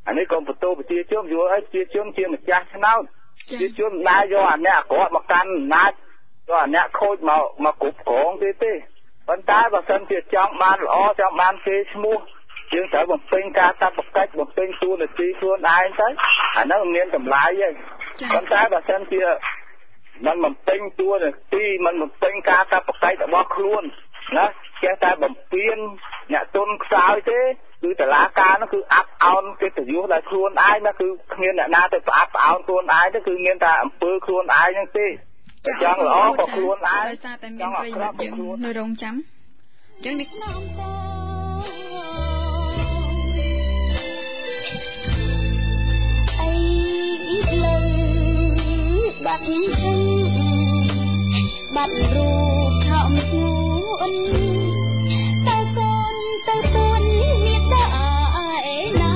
S13: អានេះកុំបន្ទោប្រជាជនយល់អីប្រជាជនជាម្ចាស់ឆ្នោតប្រជាជនណាយកអាអ្នកអាក្រក់មកកាន់អំណាចយកអាអ្នកខូចមកមកគ្រប់គ្រងទេទេប៉ុន្តែបើសិនជាចង់បានល្អចង់បានគេឈ្មោះយើងត្រូវបំពេញការកាត់បកិច្ចបំពេញតួនាទីខ្លួនឯងទៅអានោះមានតម្លៃហើយប៉ុន្តែបើសិនជាมันបំពេញតួនាទីมันបំពេញការកាត់បកិច្ចរបស់ខ្លួនណាចេះតែបំពេញអ្នកទុនខ្សោយទេគឺតឡាការនោះគឺអាប់អោនកិត្តិយសដល់ខ្លួនឯងណាគឺគ្មានអ្នកណាទៅប្រអាប់ប្រអោនខ្លួនឯងទេគឺមានតែអំពើខ្លួនឯងហ្នឹងទេចង់ល្អក៏ខ្លួនឯង
S1: ដោយសារតែមានប្រិយមិត្តយើងនៅរងចាំអញ្ចឹងនេះ
S12: អីលើបាត់chânបាត់រូបថោមខ្លួនតើកូនទៅទួនមេត្តាអេណា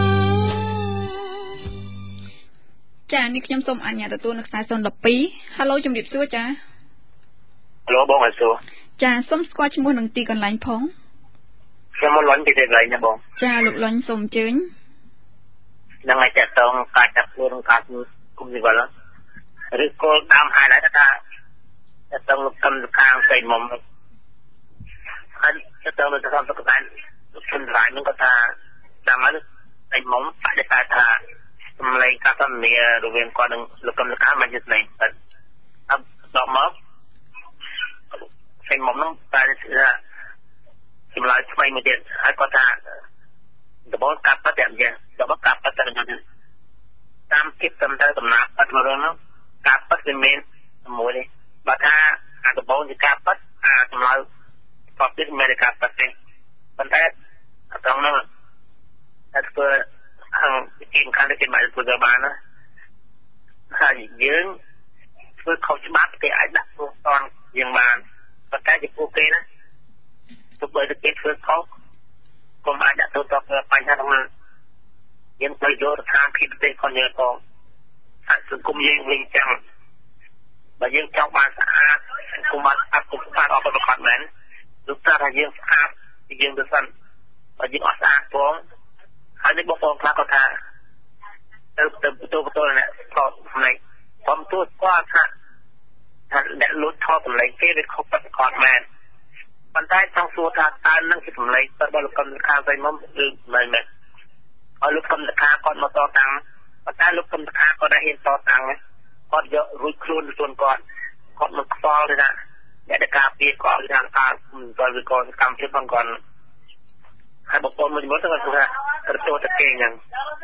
S1: ចានេះខ្ញុំសូមអញ្ញាតទទួលនៅខ្សែศูนย์ một hai ហៅឡូជំរាបសួរចា
S14: ហៅឡូបងអរសួរ
S1: ចាសូមស្គាល់ឈ្មោះនិងទីកន្លែងផង
S14: ខ្ញុំមកលន់ទីកន្លែងណាបង
S1: ចាលោកលន់សូមអញ្ជើញ
S14: នឹងឲ្យចាត់តងការចាប់ខ្លួនការគុំនិវលឬក៏តាមហេតុហើយថាចាត់តងលោកកម្មខាងស្រីមុំហើយចាត់តងលោកកម្មសុខដែរលោកជំរាយនឹងក៏ថាតាមហើយស្រីមុំបដិសេធថាសម្លេងការសន្និដ្ឋានរវាងគាត់និងលោកកម្មខាងមិនជាស្លេងតែដល់មកស្រីមុំនឹងតែចម្លើយថ្មីមួយទៀតហើយគាត់ថាដបកាប់ប៉ាត់តែយ៉ាងដបកាប់ប៉ាត់តែយ៉ាងតាមគិតតាមទៅដំណាក់ប៉ាត់មករឿងនោះកាប់ប៉ាត់វាមានមួយនេះបើថាអាដបជាកាប់ប៉ាត់អាចម្លើយគាត់ទៀតមានកាប់ប៉ាត់ទេប៉ុន្តែអត់ដល់នោះតែធ្វើខាងជាខាងគេមកធ្វើបានណាហើយយើងធ្វើខុសច្បាប់គេអាចដាក់ទោសតនយើងបានប៉ុន្តែចំពោះគេណាទោះបីតែគេធ្វើខុសកុំអាចដាក់ទោសតបញ្ហាហ្នឹងយើងត្រូវយកស្ថានភាពប្រទេសផងយើងផងសង្គមយើងវិញចឹងបើយើងចង់បានស្អាតសង្គមបានស្អាតគុំស្អាតអត់ប្រកបមែនលោកតាថាយើងស្អាតយើងទៅសិនបើយើងអត់ស្អាតផងហើយនេះបងប្អូនខ្លះក៏ថាទៅទៅទៅទៅនេះក៏ផ្នែកผมទួគាត់ថាថាអ្នកលួចថតសម្លេងគេវាខុសប្រកបមែនប៉ុន្តែចង់សួរថាតើនឹងជាសម្លេងរបស់លោកកម្មខាងស្រីមុំឬមិនមែនហើយលោកកម្មខាគាត់មកតតាំងប៉ុន្តែលោកកម្មខាគាត់ដែរហ៊ានតតាំងគាត់យករួចខ្លួនខ្លួនគាត់គាត់មកខ្វល់ទេថាអ្នកដែលការពារគាត់ថាការគាត់វាគាត់កម្មភាពផងគាត់ហើយបងប្អូនមួយមួយទៅគាត់ថាក្រចូលតែគេអញ្ចឹង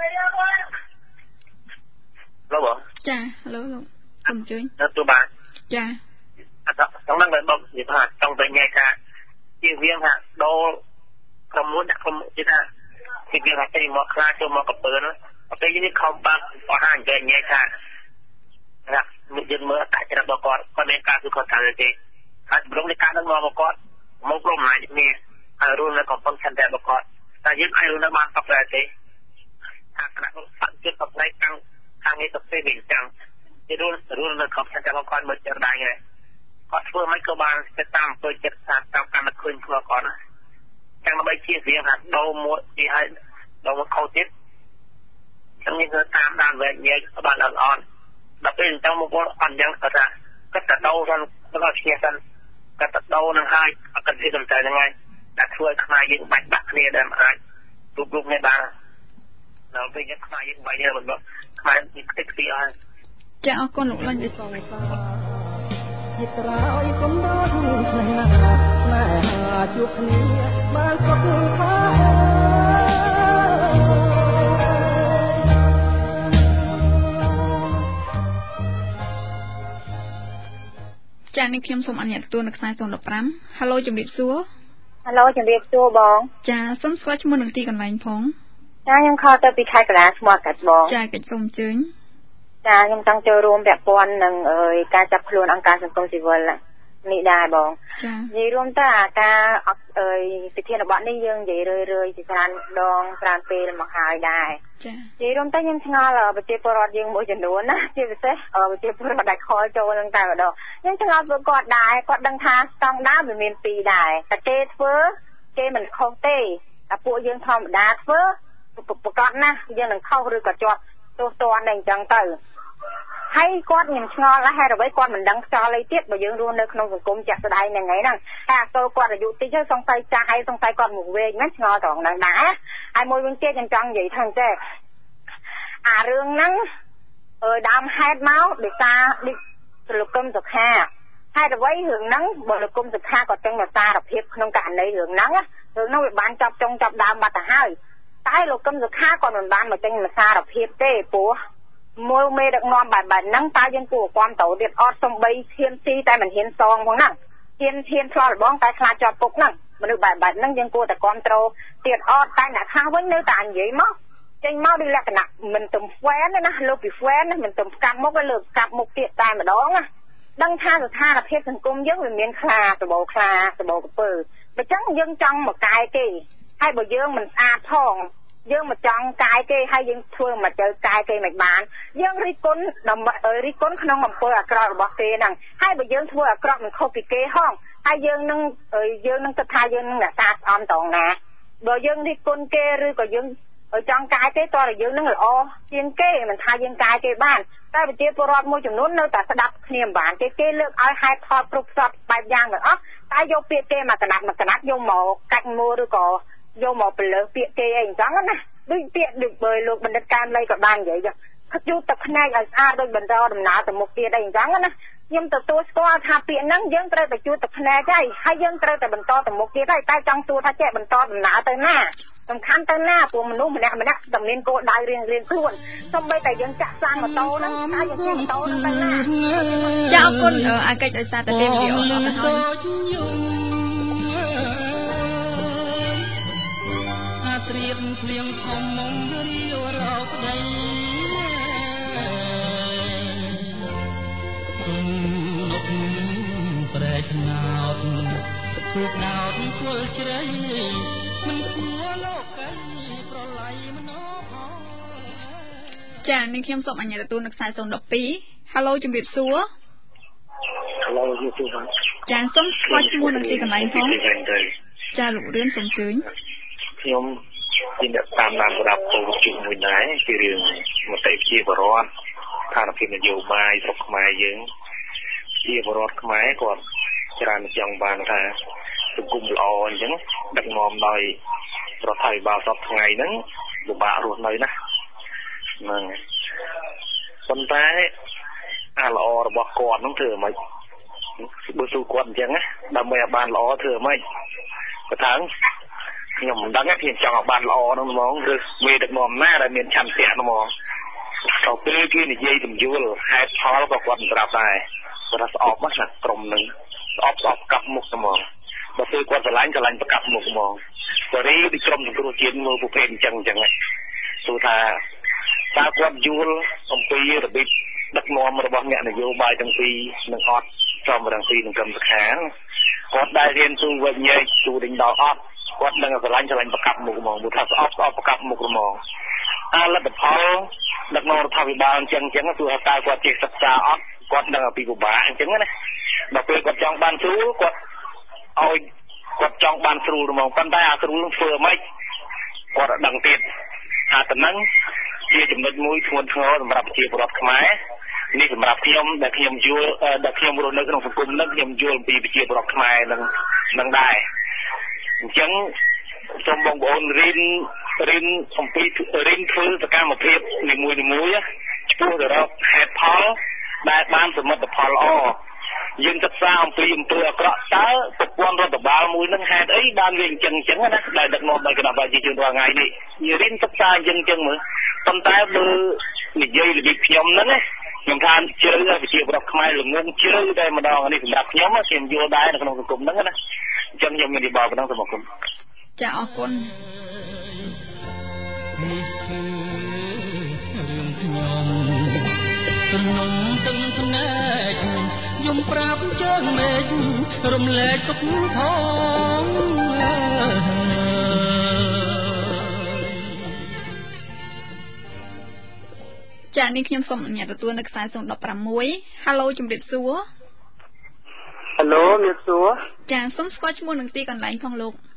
S14: លោកបង
S1: ចាលោកលោកសូមជួយ
S14: ទៅទូបាន
S1: ចា
S14: អត់ต้องនឹងបងនិយាយថាចង់ទៅញ៉ៃថាជាវាថាដូរក្រុមមួយដាក់ក្រុមគេថាគេវាថាទៅមកខ្លាចចូលមកកពើណាពេលនេះខំបាក់អស់ហាញញ៉ៃថាណាមកយើងមើលអត្តចរិតរបស់គាត់គាត់មានការគឺគាត់ថាទេហើយប្រងនៃការនឹងមកគាត់មកក្រុមណានេះហើយរួមនៅកំពង់ឆន្ទៈរបស់គាត់តែយើងអាចនៅបានសពដែរទេថាគណៈសង្កេតផ្នែកខាងខាងនេះទៅពេលវិញចឹងជារួមរួមនៅកំពង់ឆន្ទៈរបស់គាត់មើលចិត្តដែរគាត់ធ្វើមិនក៏បានទៅតាមទៅចិត្តថាតាមកម្មឃើញខ្លួនគាត់ណាចឹងដើម្បីជៀសវាងថាដោមួយទីឲ្យដោមកខុសទៀតចឹងនេះគឺតាមដានវែកញែកបានអត់អត់ដល់ពេលអញ្ចឹងមកគាត់អត់យ៉ាងគាត់ថាគាត់ទៅដោរនគាត់ឈ្នះសិនគាត់ទៅដោនឹងហើយអត់គិតពីសំតែហ្នឹងហើយដាក់ធ្វើឲ្យខ្មែរយើងបាច់បាក់គ្នាដែលអាចរូបរូបនេះបានដល់ពេលយើងខ្មែរយើងបាច់នេះបន្តខ្មែរនេះខ្ទេចខ្ទីអស់
S1: ចាអរគុណលោកលាញ់
S12: សូមជាត្រោយកំដរឆ្ងាយណាស់ស្នេហាជួបគ្នាបានសុខថា
S1: ចានេះខ្ញុំសូមអនុញ្ញាតទទួលនៅខ្សែศูนย์ mộtห้าហៅឡូជំរាបសួរ
S6: ហៅឡូជំរាបសួរបង
S1: ចាសូមស្គាល់ឈ្មោះនិងទីកន្លែងផង
S6: ចាខ្ញុំខលទៅពីខេត្តកណ្ដាលស្មោះកាត់បង
S1: ចាកិច្ចសូមអញ្ជើញ
S6: ចាខ្ញុំចង់ចូលរួមពាក់ព័ន្ធនឹងការចាប់ខ្លួនអង្គការសង្គមស៊ីវិលនេះដែរបង
S1: ចា
S6: និយាយរួមទៅអាការអឺពិធីរបស់នេះយើងនិយាយរឿយរឿយជាច្រើនដងច្រើនពេលមកហើយដែរ
S1: ចា
S6: និយាយរួមទៅខ្ញុំឆ្ងល់ប្រជាពលរដ្ឋយើងមួយចំនួនណាជាពិសេសប្រជាពលរដ្ឋដែលខលចូលនឹងតែម្ដងខ្ញុំឆ្ងល់ពួកគាត់ដែរគាត់ដឹងថាស្តង់ដារវាមានពីរដែរតែគេធ្វើគេមិនខុសទេតែពួកយើងធម្មតាធ្វើប្រកាសណាយើងនឹងខុសឬក៏ជាប់ទោសទណ្ឌអីចឹងទៅហើយគាត់ខ្ញុំឆ្ងល់ហេតុអ្វីគាត់មិនដឹងខ្យល់អីទៀតបើយើងរស់នៅក្នុងសង្គមចាក់ស្ដាយហ្នឹងហើយហ្នឹងតែអកលគាត់អាយុតិចហើយសង្ស័យចាស់ហើយសង្ស័យគាត់មកវែងណាឆ្ងល់ត្រង់ហ្នឹងដែរហើយមួយវិញទៀតខ្ញុំចង់និយាយថាអញ្ចេះអារឿងហ្នឹងអើដើមហេតុមកដោយសារលោកកឹមសុខាហេតុអ្វីរឿងហ្នឹងបើលោកកឹមសុខាគាត់ចេញមកសារភាពក្នុងករណីរឿងហ្នឹងរឿងហ្នឹងវាបានចាប់ចុងចាប់ដើមបាត់ទៅហើយតែលោកកឹមសុខាគាត់មិនបានមកចេញមកសារភាពទេព្រោះមួយមេដឹកនាំបែបបែបហ្នឹងតើយើងគួរគ្រប់តោទៀតអត់សំបីឈាមស៊ីតែមិនហ៊ានសងផងហ្នឹងហ៊ានហ៊ានឆ្លោះលបងតែខ្លាចជាប់គុកហ្នឹងមនុស្សបែបបែបហ្នឹងយើងគួរតែគ្រប់តោទៀតអត់តែអ្នកខ្លះវិញនៅតែនិយាយមកចេញមកដូចលក្ខណៈមិនទំហ្វេនទេណាលើពីហ្វេនណាមិនទំកាប់មុខទេលើកាប់មុខទៀតតែម្ដងណាដឹងថាស្ថានភាពសង្គមយើងវាមានខ្លាសបោខ្លាសបោកពើបើចឹងយើងចង់មកកាយគេហើយបើយើងមិនស្អាតផងយើងមកចង់កាយគេហើយយើងធ្វើមកទៅកាយគេមិនបានយើងរិះគន់ដើម្បីរិះគន់ក្នុងអំពើអាក្រក់របស់គេហ្នឹងហើយបើយើងធ្វើអាក្រក់មិនខុសពីគេហងហើយយើងនឹងយើងនឹងគិតថាយើងនឹងរក្សាស្អំត្រង់ណាបើយើងរិះគន់គេឬក៏យើងចង់កាយគេតើយើងនឹងល្អជាងគេមិនថាយើងកាយគេបានតែប្រជាពលរដ្ឋមួយចំនួននៅតែស្ដាប់គ្នាមិនបានគេគេលើកឲ្យហេតុផលគ្រប់សពបែបយ៉ាងទាំងអស់តែយកពាក្យគេមកកណាត់មកកណាត់យកមកកាច់មួឬក៏យកមកពលើពាក្យគេអីអញ្ចឹងណាដូចពាក្យដូចបើលោកបណ្ឌិតកាមលីក៏បាននិយាយខិតយូរទឹកភ្នែកឲ្យស្អាតដូចបន្តដំណើរទៅមុខទៀតអីអញ្ចឹងណាខ្ញុំទទួលស្គាល់ថាពាក្យហ្នឹងយើងត្រូវតែជួទឹកភ្នែកហើយហើយយើងត្រូវតែបន្តទៅមុខទៀតហើយតែចង់សួរថាចេះបន្តដំណើរទៅណាសំខាន់ទៅណាព្រោះមនុស្សម្នាក់ម្នាក់តែមានគោលដៅរៀងរៀងខ្លួនសូម្បីតែយើងចាក់សាំងម៉ូតូហ្នឹងតែយើងជិះម៉ូតូហ្នឹងទៅណា
S1: ចាអរគុណអាកិច្ចឲ្យសារតែទេវីដេអូអរគុណ
S8: ត្រៀមភ្លៀងធំមុំរីវរោក្ដីគុំនុកប្រែឆ្នោតទូកដោតគល់ជ្រៃមិនគួរលោកកៃប្រឡ័យមនោផល
S1: ចានេះខ្ញុំសូមអញ្ញាតទូនៅខ្សែศูนย์ một hai ហាឡូជំរាបសួរ
S5: ហាឡូជំរាបសួរបាទ
S1: ចាសូមស្គាល់ឈ្មោះនិងទីកន្លែងផងចាលោករៀនសូមជើញ
S5: ខ្ញុំជាអ្នកតាមដានប្រដាប់ពលជាមួយដែរពីរឿងមតិជាបរដ្ឋស្ថានភាពនយោបាយស្រុកខ្មែរយើងជាបរដ្ឋខ្មែរគាត់ច្រើនចង់បានថាសង្គមល្អអញ្ចឹងដឹកនាំដោយរដ្ឋាភិបាលសពថ្ងៃហ្នឹងពិបាករស់នៅណាហ្នឹងប៉ុន្តែអាល្អរបស់គាត់ហ្នឹងធ្វើម៉េចបើសួរគាត់អញ្ចឹងណាដើម្បីឲ្យបានល្អធ្វើម៉េចបើថាខ្ញុំមិនដឹងទេខ្ញុំចង់ឲ្យបានល្អហ្នឹងហ្មងឬមេដឹកនាំណាដែលមានឆន្ទៈហ្មងទៅពេលគេនិយាយទំយល់ហេតុផលក៏គាត់ប្រាប់ដែរគាត់ថាស្អប់ណាក្រុមហ្នឹងស្អប់ស្អប់កាប់មុខហ្មងបើពេលគាត់ឆ្លាញ់ឆ្លាញ់ប្រកាប់មុខហ្មងសេរីពីក្រុមសង្គ្រោះជាតិមើលប្រភេទអញ្ចឹងអញ្ចឹងទោះថាតើគាត់យល់អំពីរបៀបដឹកនាំរបស់អ្នកនយោបាយទាំងពីរនឹងអត់ចំរងពីនឹងក្រុមសុខាគាត់ដែលរៀនទូវិញញែកទូដេញដល់អត់គាត់នឹងឆ្លាញ់ឆ្លាញ់ប្រកាប់មុខហ្មងព្រោះថាស្អប់ស្អប់ប្រកាប់មុខហ្មងអាលទ្ធផលដឹកនាំរដ្ឋាភិបាលអញ្ចឹងអញ្ចឹងទោះថាគាត់ចេះសិក្សាអត់គាត់ដឹងពីពិបាកអញ្ចឹងណាដល់ពេលគាត់ចង់បានស្រួលគាត់ឲ្យគាត់ចង់បានស្រួលហ្មងប៉ុន្តែអាស្រួលនឹងធ្វើម៉េចគាត់ដឹងទៀតថាតំណឹងជាចំណុចមួយធ្ងន់ធ្ងរសម្រាប់ប្រជាពលរដ្ឋខ្មែរនេះសម្រាប់ខ្ញុំដែលខ្ញុំយល់ដែលខ្ញុំរស់នៅក្នុងសង្គមនេះខ្ញុំយល់ពីប្រជាពលរដ្ឋខ្មែរនឹងនឹងដែរអញ្ចឹងសូមបងប្អូនរៀនរៀនអំពីរៀនធ្វើសកម្មភាពនីមួយៗឆ្ពោះទៅរកហេតុផលដែលបានសមិទ្ធផលល្អយើងសិក្សាអំពីអំពើអាក្រក់តើប្រព័ន្ធរដ្ឋបាលមួយនឹងហេតុអីបានវាអញ្ចឹងអញ្ចឹងណាដែលដឹកនាំដោយគណៈប្រជាជនរាល់ថ្ងៃនេះយើងរៀនសិក្សាអញ្ចឹងអញ្ចឹងមើលប៉ុន្តែបើនិយាយរបៀបខ្ញុំហ្នឹងណាខ្ញុំថាជ្រៅប្រជាពលរដ្ឋខ្មែរល្ងងជ្រៅតែម្ដងនេះសម្រាប់ខ្ញុំខ្ញុំយល់ដែរនៅក្នុងសង្គមហ្នឹងណាអញ្ចឹងខ្ញុំមានវិបត្តិប៉ុណ្ណឹងសូមអរគុណ
S1: ចាអរគុណ
S8: នេះគឺរឿងខ្ញុំសំណុំទឹកភ្នែកខ្ញុំប្រាប់ជើងមេឃរំលែកទុកផង
S1: ចានេះខ្ញុំសូមអនុញ្ញាតទទួលនៅខ្សែศูนย์ một sáu ហាឡូជំរាបសួរ
S15: ហាឡូជំរាបសួរ
S1: ចាសូមស្គាល់ឈ្មោះនិងទីកន្លែងផងលោក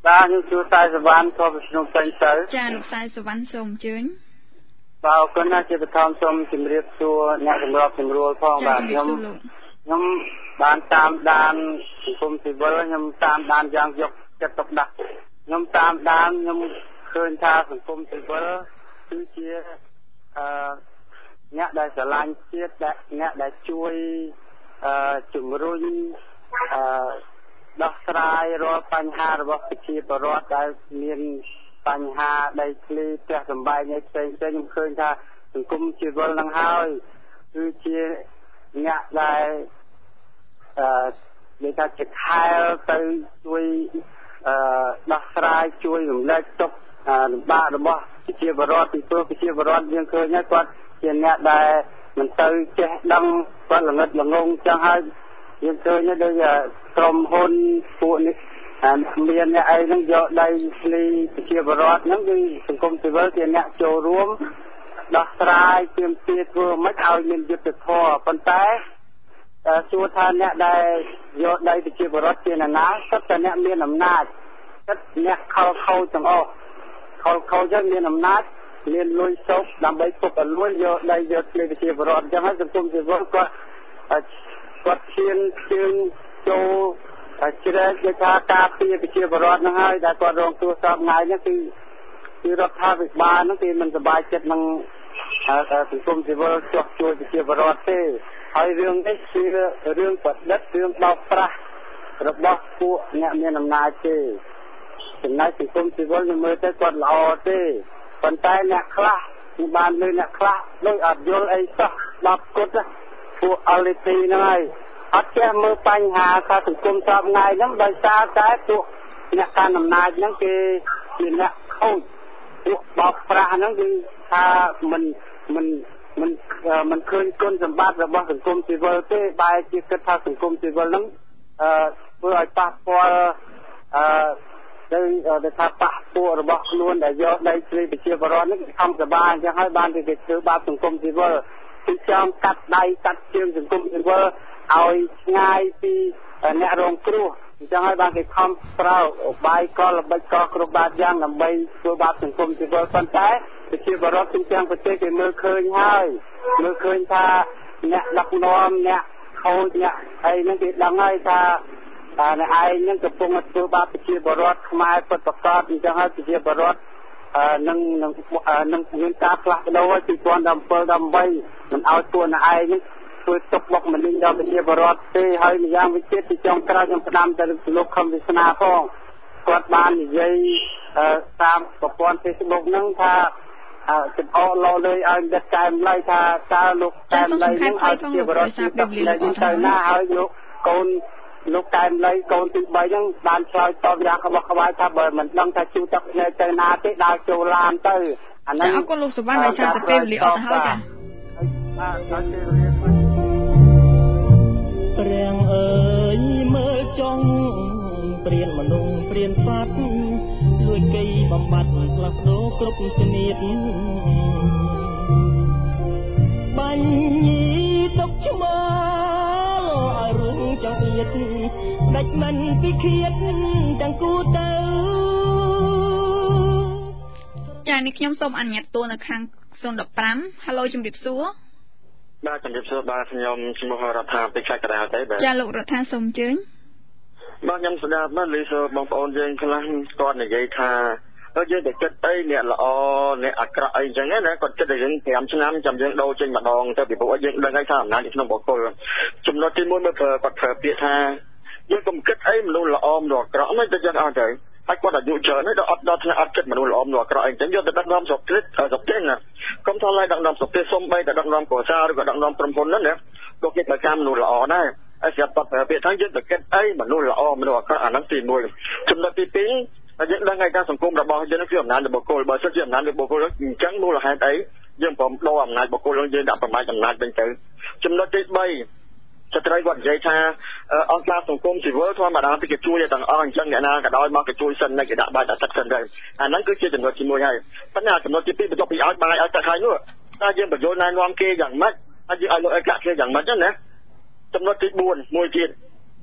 S15: បាទខ្ញុំជួតែសវណ្ណក៏ក្នុងពេញទៅ
S1: ចាលោកសាយសវណ្ណសូមអញ្ជើញ
S15: បាទអរគុណណាស់ជាបឋមសូមជម្រាបសួរអ្នកសម្របសម្រួលផងបាទខ្ញុំខ្ញុំបានតាមដានសង្គមស៊ីវិលខ្ញុំតាមដានយ៉ាងយកចិត្តទុកដាក់ខ្ញុំតាមដានខ្ញុំឃើញថាសង្គមស៊ីវិលគឺជាអឺអ្នកដែលស្រឡាញ់ជាតិអ្នកដែលជួយអឺជំរុញអឺដោះស្រាយរាល់បញ្ហារបស់ប្រជាពលរដ្ឋដែលមានបញ្ហាដីធ្លីផ្ទះសម្បែងឯផ្សេងផ្សេងខ្ញុំឃើញថាសង្គមស៊ីវិលនឹងហើយគឺជាអ្នកដែលអឺនិយាយថាជាខែលទៅជួយអឺដោះស្រាយជួយរំលែកទុក្ខលំបាករបស់ប្រជាពលរដ្ឋពីព្រោះប្រជាពលរដ្ឋយើងឃើញហើយគាត់ជាអ្នកដែលមិនទៅចេះដឹងគាត់ល្ងិតល្ងងចឹងហើយយើងឃើញដូចក្រុមហ៊ុនពួកនេះមានអ្នកអីហ្នឹងយកដីធ្លីប្រជាពលរដ្ឋហ្នឹងគឺសង្គមស៊ីវិលជាអ្នកចូលរួមដោះស្រាយទាមទារធ្វើមិនឲ្យមានយុត្តិធម៌ប៉ុន្តែសួរថាអ្នកដែលយកដីប្រជាពលរដ្ឋជាអ្នកណាសិតតែអ្នកមានអំណាចសិតអ្នកខលខូចទាំងអស់ខលខូចហ្នឹងមានអំណាចមានលុយសោកដើម្បីពុកអលួយយកដីយកធ្លីប្រជាពលរដ្ឋអញ្ចឹងហើយសង្គមស៊ីវិលគាត់គាត់ឈានជើងចូលជ្រែកគេថាការពារប្រជាពលរដ្ឋហ្នឹងហើយដែលគាត់រងគ្រោះសពថ្ងៃហ្នឹងគឺគឺរដ្ឋាភិបាលហ្នឹងគេមិនសប្បាយចិត្តនឹងសង្គមស៊ីវិលចោះជួយប្រជាពលរដ្ឋទេហើយរឿងនេះគឺរឿងប្រឌិតរឿងបោកប្រាស់របស់ពួកអ្នកមានអំណាចទេចំណែកសង្គមស៊ីវិលខ្ញុំមើលទៅគាត់ល្អទេប៉ុន្តែអ្នកខ្លះខ្ញុំបានលើអ្នកខ្លះដូចអត់យល់អីសោះដល់គុតពួកអលីទីហ្នឹងហើយអត់ចេះមើលបញ្ហាថាសង្គមសពថ្ងៃហ្នឹងដោយសារតែពួកអ្នកកាន់អំណាចហ្នឹងគេជាអ្នកខូចពួកបោកប្រាស់ហ្នឹងគឺថាមិនមិនមិនមិនឃើញគុណសម្បត្តិរបស់សង្គមស៊ីវិលទេបែរជាគិតថាសង្គមស៊ីវិលហ្នឹងអឺធ្វើឲ្យប៉ះពាល់អឺដោយថាប៉ះពួររបស់ខ្លួនដែលយកដីធ្លីប្រជាពលរដ្ឋហ្នឹងខំសបាអញ្ចឹងហើយបានគេធ្វើបាបសង្គមស៊ីវិលគឺចង់កាត់ដៃកាត់ជើងសង្គមស៊ីវិលឲ្យឆ្ងាយពីអ្នករងគ្រោះអញ្ចឹងហើយបានគេខំប្រើឧបាយកលល្បិចកលគ្រប់បែបយ៉ាងដើម្បីធ្វើបាបសង្គមស៊ីវិលប៉ុន្តែប្រជាពលរដ្ឋទូទាំងប្រទេសគេមើលឃើញហើយមើលឃើញថាអ្នកដឹកនាំអ្នកខូចអ្នកអីហ្នឹងគេដឹងហើយថាតែអ្នកឯងហ្នឹងកំពុងធ្វើបាបប្រជាពលរដ្ឋខ្មែរពិតប្រាកដអញ្ចឹងហើយប្រជាពលរដ្ឋនឹងនឹងនឹងមានការផ្លាស់ប្ដូរពីពីរពាន់ប្រាំeightមិនឲ្យពួកអ្នកឯងហ្នឹងធ្វើទុកបុកម្នេញដល់ប្រជាពលរដ្ឋទេហើយម្យ៉ាងវិញទៀតទីចុងក្រោយខ្ញុំផ្ដាំទៅលោកខំវិស្នាផងគាត់បាននិយាយតាមប្រព័ន្ធ Facebook ហ្នឹងថាចំអកលោលើយឲ្យដឹកកែមលៃថាតើលោកកែមលៃហ្នឹងឲ្យប្រជាពលរដ្ឋទីទឹកលេងទៅណាហើយលោកកូនលោកកែមលៃកូនទី3ហ្នឹងបានឆ្លើយតបយ៉ាងក្បោះក្បាយថាបើមិនដឹងថាជួទឹកភ្នែកទៅណាទេដើរចូលឡានទៅអាហ្នឹងអរគុណលោកសុវណ្ណដែលចាំទៅពេលវេលាអត់ទៅហើយចាបាទដល់ពេលវេលា
S8: ព្រះអើយមើលចង់ព្រានមនុស្សព្រានសត្វលួចគេបំបត្តិផ្លាស់ប្ដូរគ្រប់ชនិดបាញ់ញីទុកឆ្មោឲ្យរឿងចង្អៀតដាច់មិនពីឃាតទាំងគូទៅ
S1: ចានេះខ្ញុំសូមអនុញ្ញាតតួនៅខាងศูนย์สิบห้า Halo ជំរាបសួរ
S16: បាទជំរាបសួរបាទខ្ញុំឈ្មោះរដ្ឋាភិបាលកណ្ដាលទេបាទ
S1: ចាលោករដ្ឋាសូមអញ្ជើញ
S16: បាទខ្ញុំស្ដាប់បាទឮសូបងប្អូនយើងខ្លះគាត់និយាយថាអើយើងតែគិតអីអ្នកល្អអ្នកអាក្រក់អីចឹងណាគាត់គិតតែយើងfiveឆ្នាំចាំយើងដូរចេញម្ដងទៅពីព្រោះយើងដឹងហើយថាអំណាចក្នុងបុគ្គលចំណុចទីoneមើលគាត់ប្រើពាក្យថាយើងកុំគិតអីមនុស្សល្អមនុស្សអាក្រក់មិនទៅយើងអត់ទៅហើយគាត់អាយុច្រើនហើយដល់អត់ដល់ថ្នាក់អត់គិតមនុស្សល្អមនុស្សអាក្រក់អីចឹងយកទៅដឹកនាំស្រុកទៀតស្រុកទៀតណាកុំថាឡើយដឹកនាំស្រុកទៀតសុំបីតែដឹកនាំគ្រួសារឬក៏ដឹកនាំក្រុមហ៊ុនហ្នឹងណាក៏គេត្រូវការមនុស្សល្អដែរហើយស្រាប់គាត់ប្រើពាក្យថាយើងទៅគិតអីមនុស្សល្អមនុស្សអាក្រក់អាហ្នឹងទីoneចំណុចទីtwoហើយយើងដឹងហើយថាសង្គមរបស់យើងគឺអំណាចរបស់បុគ្គលបើសិនជាអំណាចរបស់បុគ្គលអញ្ចឹងមូលហេតុអីយើងព្រមដូរអំណាចបុគ្គលយើងដាក់ប្រមាថអំណាចវិញទៅចំណុចទីthreeស្ត្រីគាត់និយាយថាអង្គការសង្គមស៊ីវិលធម្មតាពីគេជួយទាំងអស់អញ្ចឹងអ្នកណាក៏ដោយមកគេជួយសិនតែគេដាក់បាយដាក់ទឹកសិនទៅអាហ្នឹងគឺជាចំណុចទីoneហើយប៉ុន្តែចំណុចទីtwoបន្ទាប់ពីឲ្យបាយឲ្យទឹកហើយនោះតើយើងបញ្យល់ណែនាំគេយ៉ាងម៉េចហើយយើងឲ្យលោកឯកគេយ៉ាងម៉េចណាចំណុចទីfourមួយទៀត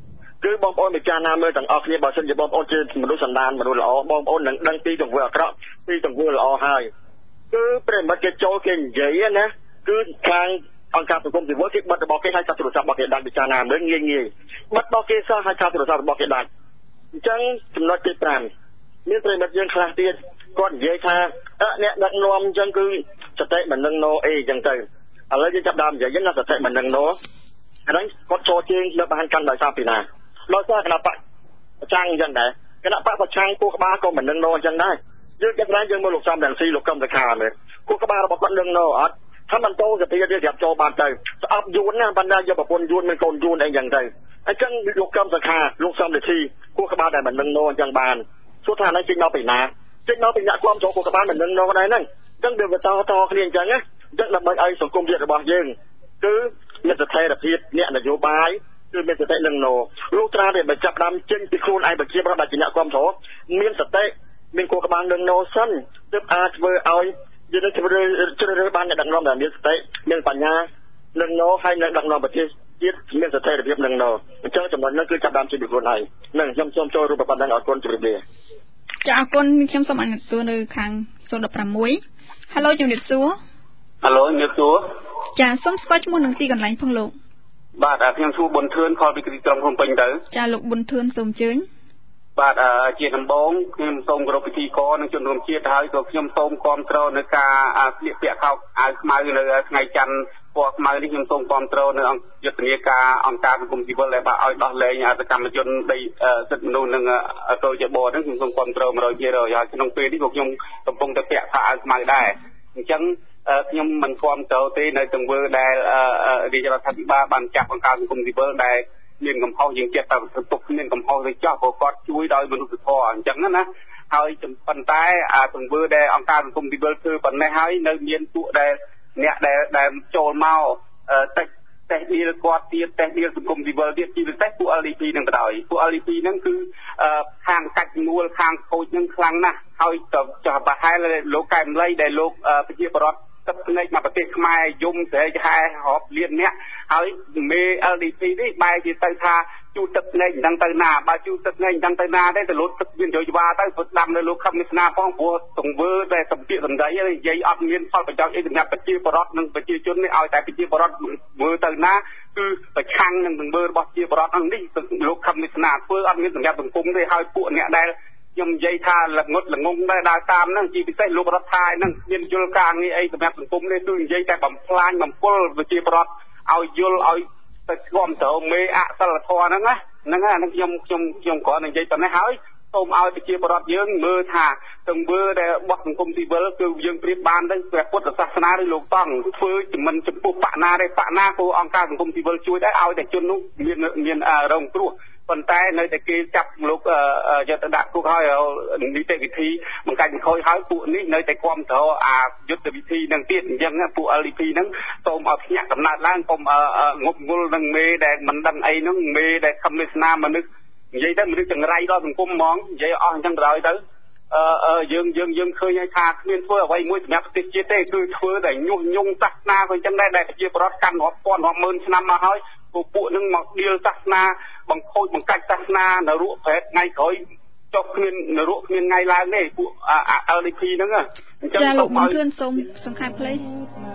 S16: គឺបងប្អូនពិចារណាមើលទាំងអស់គ្នាបើសិនជាបងប្អូនជាមនុស្សសន្តានមនុស្សល្អបងប្អូននឹងដឹងពីទង្វើអាក្រក់ពីទង្វើល្អហើយគឺប្រិមិត្តគេចូលគេនិយាយណាគឺខាងអង្គការសង្គមស៊ីវិលគេបិទរបស់គេឲ្យកាត់ទូរស័ព្ទរបស់គេដាច់ពិចារណាមើលងាយងាយបិទរបស់គេសោះឲ្យកាត់ទូរស័ព្ទរបស់គេដាច់អញ្ចឹងចំណុចទីប្រាំមានប្រិមិត្តយើងខ្លះទៀតគាត់និយាយថាអឺអ្នកដឹកនាំអញ្ចឹងគឺសតិមិននឹងណូអីអញ្ចឹងទៅឥឡូវយើងចាប់ដើមនិយាយណាសតិមិននឹងណូហើយគាត់ចូលជើងលើបានកាន់ដោយសារពីណាដោយសារគណៈបកប្រឆាំងអញ្ចឹងដែរគណៈបកប្រឆាំងគូក្បាលក៏មិននឹងណូអញ្ចឹងដែរយើងចាប់បានយើងមើលលោកសំរងស៊ីលោកកឹមសុខាមើលគូក្បាលរបស់គាត់នឹងណូអត់ថាមិនតោសតិទៀតស្រាប់ចូលបានទៅស្អប់យួនណាបណ្ដាយកប្រពន្ធយួនមានកូនយួនអីអញ្ចឹងទៅអញ្ចឹងលោកកឹមសុខាលោកសំរងស៊ីគូក្បាលតែមិននឹងណូអញ្ចឹងបានសួរថានេះចេញមកពីណាចេញមកពីអ្នកគ្រប់គ្រងគូក្បាលមិននឹងណូដែរហ្នឹងអញ្ចឹងវាបន្តតគ្នាអញ្ចឹងណាអញ្ចឹងដើម្បីឲ្យសង្គមជាតិរបស់យើងគឺមានស្ថិរភាពអ្នកនយោបាយគឺមានសតិនឹងណូលោកត្រាតែបញ្ចាប់ដើមចេញពីខ្លួនឯងប្រជាប្រដ្ឋដែលជាអ្នកគ្រប់គ្រងមានសតិមានគោលការណ៍នឹងណូសិនទើបអាចធ្វើឲ្យយើងនឹងជ្រើសជ្រើសបានអ្នកដឹកនាំដែលមានសតិមានបញ្ញានឹងណូហើយនឹងដឹកនាំប្រទេសជាតិមានស្ថិរភាពនឹងណូអញ្ចឹងចំណុចនេះគឺចាប់ដើមចេញពីខ្លួនឯងនឹងខ្ញុំសូមចូលរួមប្រព័ន្ធអរគុណជម្រាបលា
S1: ចាអរគុណខ្ញុំសូមអនុញ្ញាតនៅខាងศูนย์ หก หก Halo ជំរាបសួរ
S17: Halo ជំរាបសួរ
S1: ចាសូមស្គាល់ឈ្មោះនឹងទីកន្លែងផងលោក
S17: បាទខ្ញុំឈ្មោះប៊ុនធឿនខលពីទីក្រុងភ្នំពេញទៅ
S1: ចាលោកប៊ុនធឿនសូមអញ្ជើញ
S17: បាទជាដំបូងខ្ញុំសូមគោរពពិធីករនិងជនរួមជាតិហើយក៏ខ្ញុំសូមគាំទ្រនៅការស្លៀកពាក់ខោអាវខ្មៅនៅថ្ងៃច័ន្ទពណ៌ខ្មៅនេះខ្ញុំសូមគាំទ្រនៅអង្គយុទ្ធនាការអង្គការសង្គមស៊ីវិលដែលបានឲ្យដោះលែងសកម្មជនដីសិទ្ធិមនុស្សនិងកោជបហ្នឹងខ្ញុំសូមគាំទ្រ một trăm phần trăm ហើយក្នុងពេលនេះខ្ញុំកំពុងតែពាក់ខោអាវខ្មៅដែរអញ្ចឹងខ្ញុំមិនគាំទ្រទេនៅទង្វើដែលរាជរដ្ឋាភិបាលបានចាប់អង្គការសង្គមស៊ីវិលដែលមានកំហុសយើងចិត្តតែទុកមានកំហុសទៅចោះព្រោះគាត់ជួយដោយមនុស្សធម៌អញ្ចឹងណាហើយប៉ុន្តែអាទង្វើដែលអង្គការសង្គមស៊ីវិលធ្វើប៉ុណ្ណេះហើយនៅមានពួកដែលអ្នកដែលដែលចូលមកតិចតេះឌីលគាត់ទៀតតេះឌីលសង្គមស៊ីវិលទៀតជាពិសេសពួក แอล ดี พี នឹងបណ្ដោយពួក แอล ดี พี ហ្នឹងគឺខាងកាច់នួលខាងខូចនឹងខ្លាំងណាស់ហើយចាស់ប្រហែលលោកកែមលីដែលលោកប្រជាពលរដ្ឋទឹកភ្នែកមកប្រទេសខ្មែរយំស្រែកហែរាប់លានអ្នកហើយមេ แอล ดี พี នេះបែរជាទៅថាជូតទឹកភ្នែកមិនដឹងទៅណាបើជូតទឹកភ្នែកមិនដឹងទៅណាទេទៅលុតទឹកមានយោយវាទៅស្ដាំនៅលោកខំនេះស្នាផងព្រោះទង្វើតែសម្ភារសម្ដីនិយាយអត់មានផលប្រយោជន៍អីសម្រាប់ប្រជាពលរដ្ឋនិងប្រជាជននេះឲ្យតែប្រជាពលរដ្ឋមើលទៅណាគឺប្រឆាំងនឹងទង្វើរបស់ប្រជាពលរដ្ឋនេះលោកខំនេះស្នាធ្វើអត់មានសម្រាប់សង្គមទេហើយពួកអ្នកដែលខ្ញុំនិយាយថាល្ងត់ល្ងងដែរដើរតាមហ្នឹងជាពិសេសលោករដ្ឋាភិបាលហ្នឹងមានយល់ការងារអីសម្រាប់សង្គមនេះគឺនិយាយតែបំផ្លាញបំពុលប្រជាពលរដ្ឋឲ្យយល់ឲ្យទៅស្គមទៅមេអសិលធម៌ហ្នឹងណាហ្នឹងហ្នឹងខ្ញុំខ្ញុំខ្ញុំគ្រាន់តែនិយាយប៉ុណ្ណេះហើយសូមឲ្យប្រជាពលរដ្ឋយើងមើលថាទង្វើដែលរបស់សង្គមស៊ីវិលគឺយើងប្រៀបបានទៅព្រះពុទ្ធសាសនាឬលោកតង់ធ្វើមិនចំពោះបកណាទេបកណាគោអង្គការសង្គមស៊ីវិលជួយដែរឲ្យតែជននោះមានមានរងគ្រោះប៉ុន្តែនៅតែគេចាប់លោកយកទៅដាក់គុកហើយនីតិវិធីបង្កាច់បង្ខូចហើយពួកនេះនៅតែគ្រប់គ្រងអាយុទ្ធវិធីនឹងទៀតអញ្ចឹងពួក แอล ดี พี ហ្នឹងសូមឲ្យភ្ញាក់កំណត់ឡើងកុំងប់ងល់នឹងមេដែលមិនដឹងអីហ្នឹងមេដែលខំលេសនាមនុស្សនិយាយទៅមនុស្សចង្រៃដល់សង្គមហ្មងនិយាយអស់អញ្ចឹងដល់ទៅអឺយើងយើងយើងឃើញថាគ្មានធ្វើអ្វីមួយសម្រាប់ប្រទេសជាតិទេគឺធ្វើតែញុះញង់សាសនាក៏អញ្ចឹងដែរដែលប្រជាពលរដ្ឋកាន់រាប់ពាន់រាប់ម៉ឺនឆ្នាំមកហើយពួកពួកនឹងមកដៀលសាសនាបង្ខូចបង្កាច់សាសនានៅរੂប្រែថ្ងៃក្រោយចុះគ្មាននៅរੂគ្មានថ្ងៃឡើងទេពួក แอล ดี พี ហ្នឹងអញ្ចឹង
S1: ចាលោកមកធឿនសូមសង្ខេបភ្លេង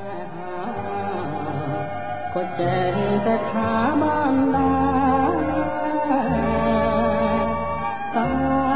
S8: ក៏ចេះតែថាបានដែរតែ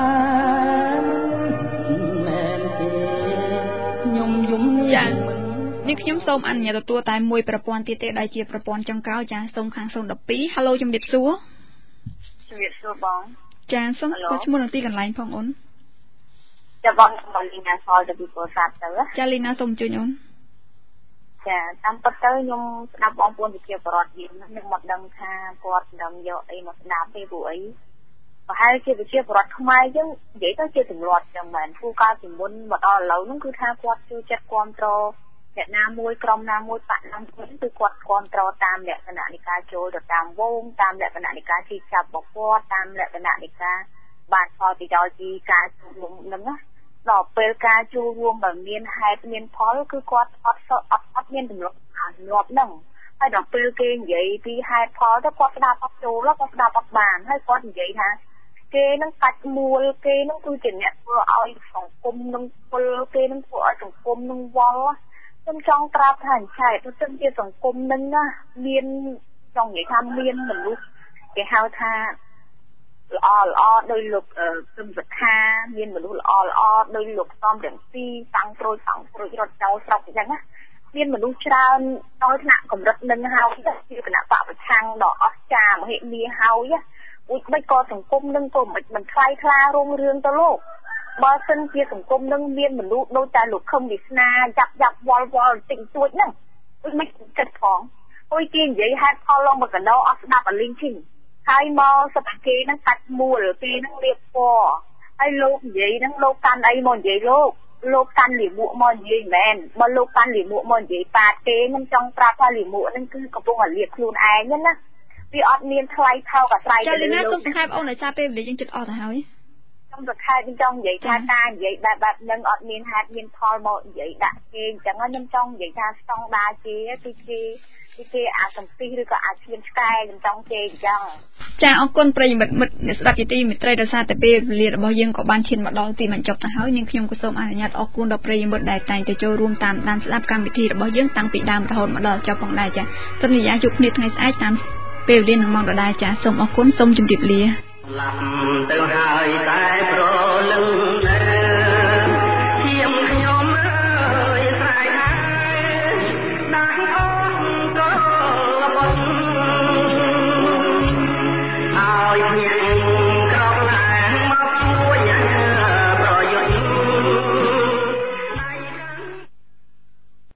S8: មែនទេខ្ញុំយំ
S1: ចានេះខ្ញុំសូមអនុញ្ញាតទទួលតែមួយប្រព័ន្ធទៀតទេដែលជាប្រព័ន្ធចុងក្រោយចាសូមខាងศูนย์ หก สอง Halo ជំរាបសួរ
S11: ជំរាបសួរបង
S1: ចាសូមស្គាល់ឈ្មោះនិងទីកន្លែងផងអូន
S11: ចាបងបងលីណាសល់ទៅពីពោធិ៍សាត់ទៅ
S1: ចាលីណាសូមអញ្ជើញអូន
S11: ចាតាមពិតទៅខ្ញុំស្ដាប់បងប្អូនប្រជាពលរដ្ឋយើងខ្ញុំមកដឹងថាគាត់នឹងយកអីមកស្ដាប់ទេព្រោះអីប្រហែលជាប្រជាពលរដ្ឋខ្មែរយើងនិយាយទៅជាទម្លាប់ចឹងមែនគូកាលពីមុនមកដល់ឥឡូវហ្នឹងគឺថាគាត់ជួយចិត្តគ្រប់គ្រងអ្នកណាមួយក្រុមណាមួយបកណាមួយគឺគាត់គ្រប់គ្រងតាមលក្ខណៈនៃការចូលទៅតាមវងតាមលក្ខណៈនៃការជិះចាប់បពតតាមលក្ខណៈនៃការបានផលប្រយោជន៍ពីការជួបរួមហ្នឹងណាដល់ពេលការជួបរួមបើមានហេតុមានផលគឺគាត់អត់អត់អត់មានទម្លាប់ទម្លាប់ហ្នឹងហ
S6: ហើយដល់ពេលគេនិយាយពីហេតុផលទៅគាត់ស្ដាប់អត់ចូលគាត់ស្ដាប់អត់បានហើយគាត់និយាយថាគេនឹងកាច់មួលគេនឹងគឺជាអ្នកធ្វើឲ្យសង្គមនឹងពលគេនឹងធ្វើឲ្យសង្គមនឹងវល់ខ្ញុំចង់ប្រាប់ថាអញ្ចឹងទៅទៅជាសង្គមនឹងណាមានចង់និយាយថាមានមនុស្សគេហៅថាល្អល្អដោយលោកគឹមសុខាមានមនុស្សល្អល្អដោយលោកសំរងស៊ីតាំងត្រួយតាំងត្រួយរត់ចោលស្រុកអញ្ចឹងណាមានមនុស្សច្រើនដល់ថ្នាក់កម្រិតនឹងហើយជាគណៈបកប្រឆាំងដ៏អស្ចារ្យមហិមាហើយឧបិច្ចក៏សង្គមនឹងក៏មិនមិនថ្លៃថ្លារងរឿងទៅលោកបើសិនជាសង្គមនឹងមានមនុស្សដូចតែលោកខឹមវាសនាចាប់ចាប់វល់វល់តិចតួចហ្នឹងឧបិច្ចគិតផងអុយគេនិយាយហេតុផលឡងមកកណោអត់ស្ដាប់អលីងឈីងហើយមកសត្វគេហ្នឹងកាច់មួលគេហ្នឹងរៀបពណ៌ហើយលោកនិយាយហ្នឹងលោកកាន់អីមកនិយាយលោកលោកកាន់លីមួកមកនិយាយមែនបើលោកកាន់លីមួកមកនិយាយប៉ាតគេខ្ញុំចង់ប្រាប់ថាលីមួកហ្នឹងគឺកំពុងតែលៀបខ្លួនឯងណាវាអត់មានថ្លៃថោកអាស្រ័យទៅលើលោកចាលីណាសូមសង្ខេបអូនឲ្យសារពេលវេលាយើងជិតអស់ទៅហើយខ្ញុំសង្ខេបខ្ញុំចង់និយាយថាតានិយាយបែបបែបហ្នឹងអត់មានហេតុមានផលមកនិយាយដាក់គេអញ្ចឹងខ្ញុំចង់និយាយថាស្តង់ដារគេគឺគេគឺគេអាចសំពីឬក៏អាចឈានឆ្កែខ្ញុំចង់គេអញ្ចឹងចាអរគុណប្រិយមិត្តមិត្តអ្នកស្ដាប់ជាទីមេត្រីដោយសារតែពេលវេលារបស់យើងក៏បានឈានមកដល់ទីបញ្ចប់ទៅហើយនាងខ្ញុំក៏សូមអនុញ្ញាតអរគុណដល់ប្រិយមិត្តដែលតែងតែចូលរួមតាមដានស្ដាប់កម្មវិធីរបស់យើងតាំងពីដើមរហូតមកដល់ចប់ផងដែរចាសន្យាជួបគ្នាថ្ងៃស្អែកតាមពេលវេលានឹងមកដល់ចាសូមអរគុណសូមជម្រាបលាឡាប់ទៅហើយតែប្រលឹងនៅឈាមខ្ញុំអើយស្រែកហើយដាក់អូនក៏បត់ឲ្យ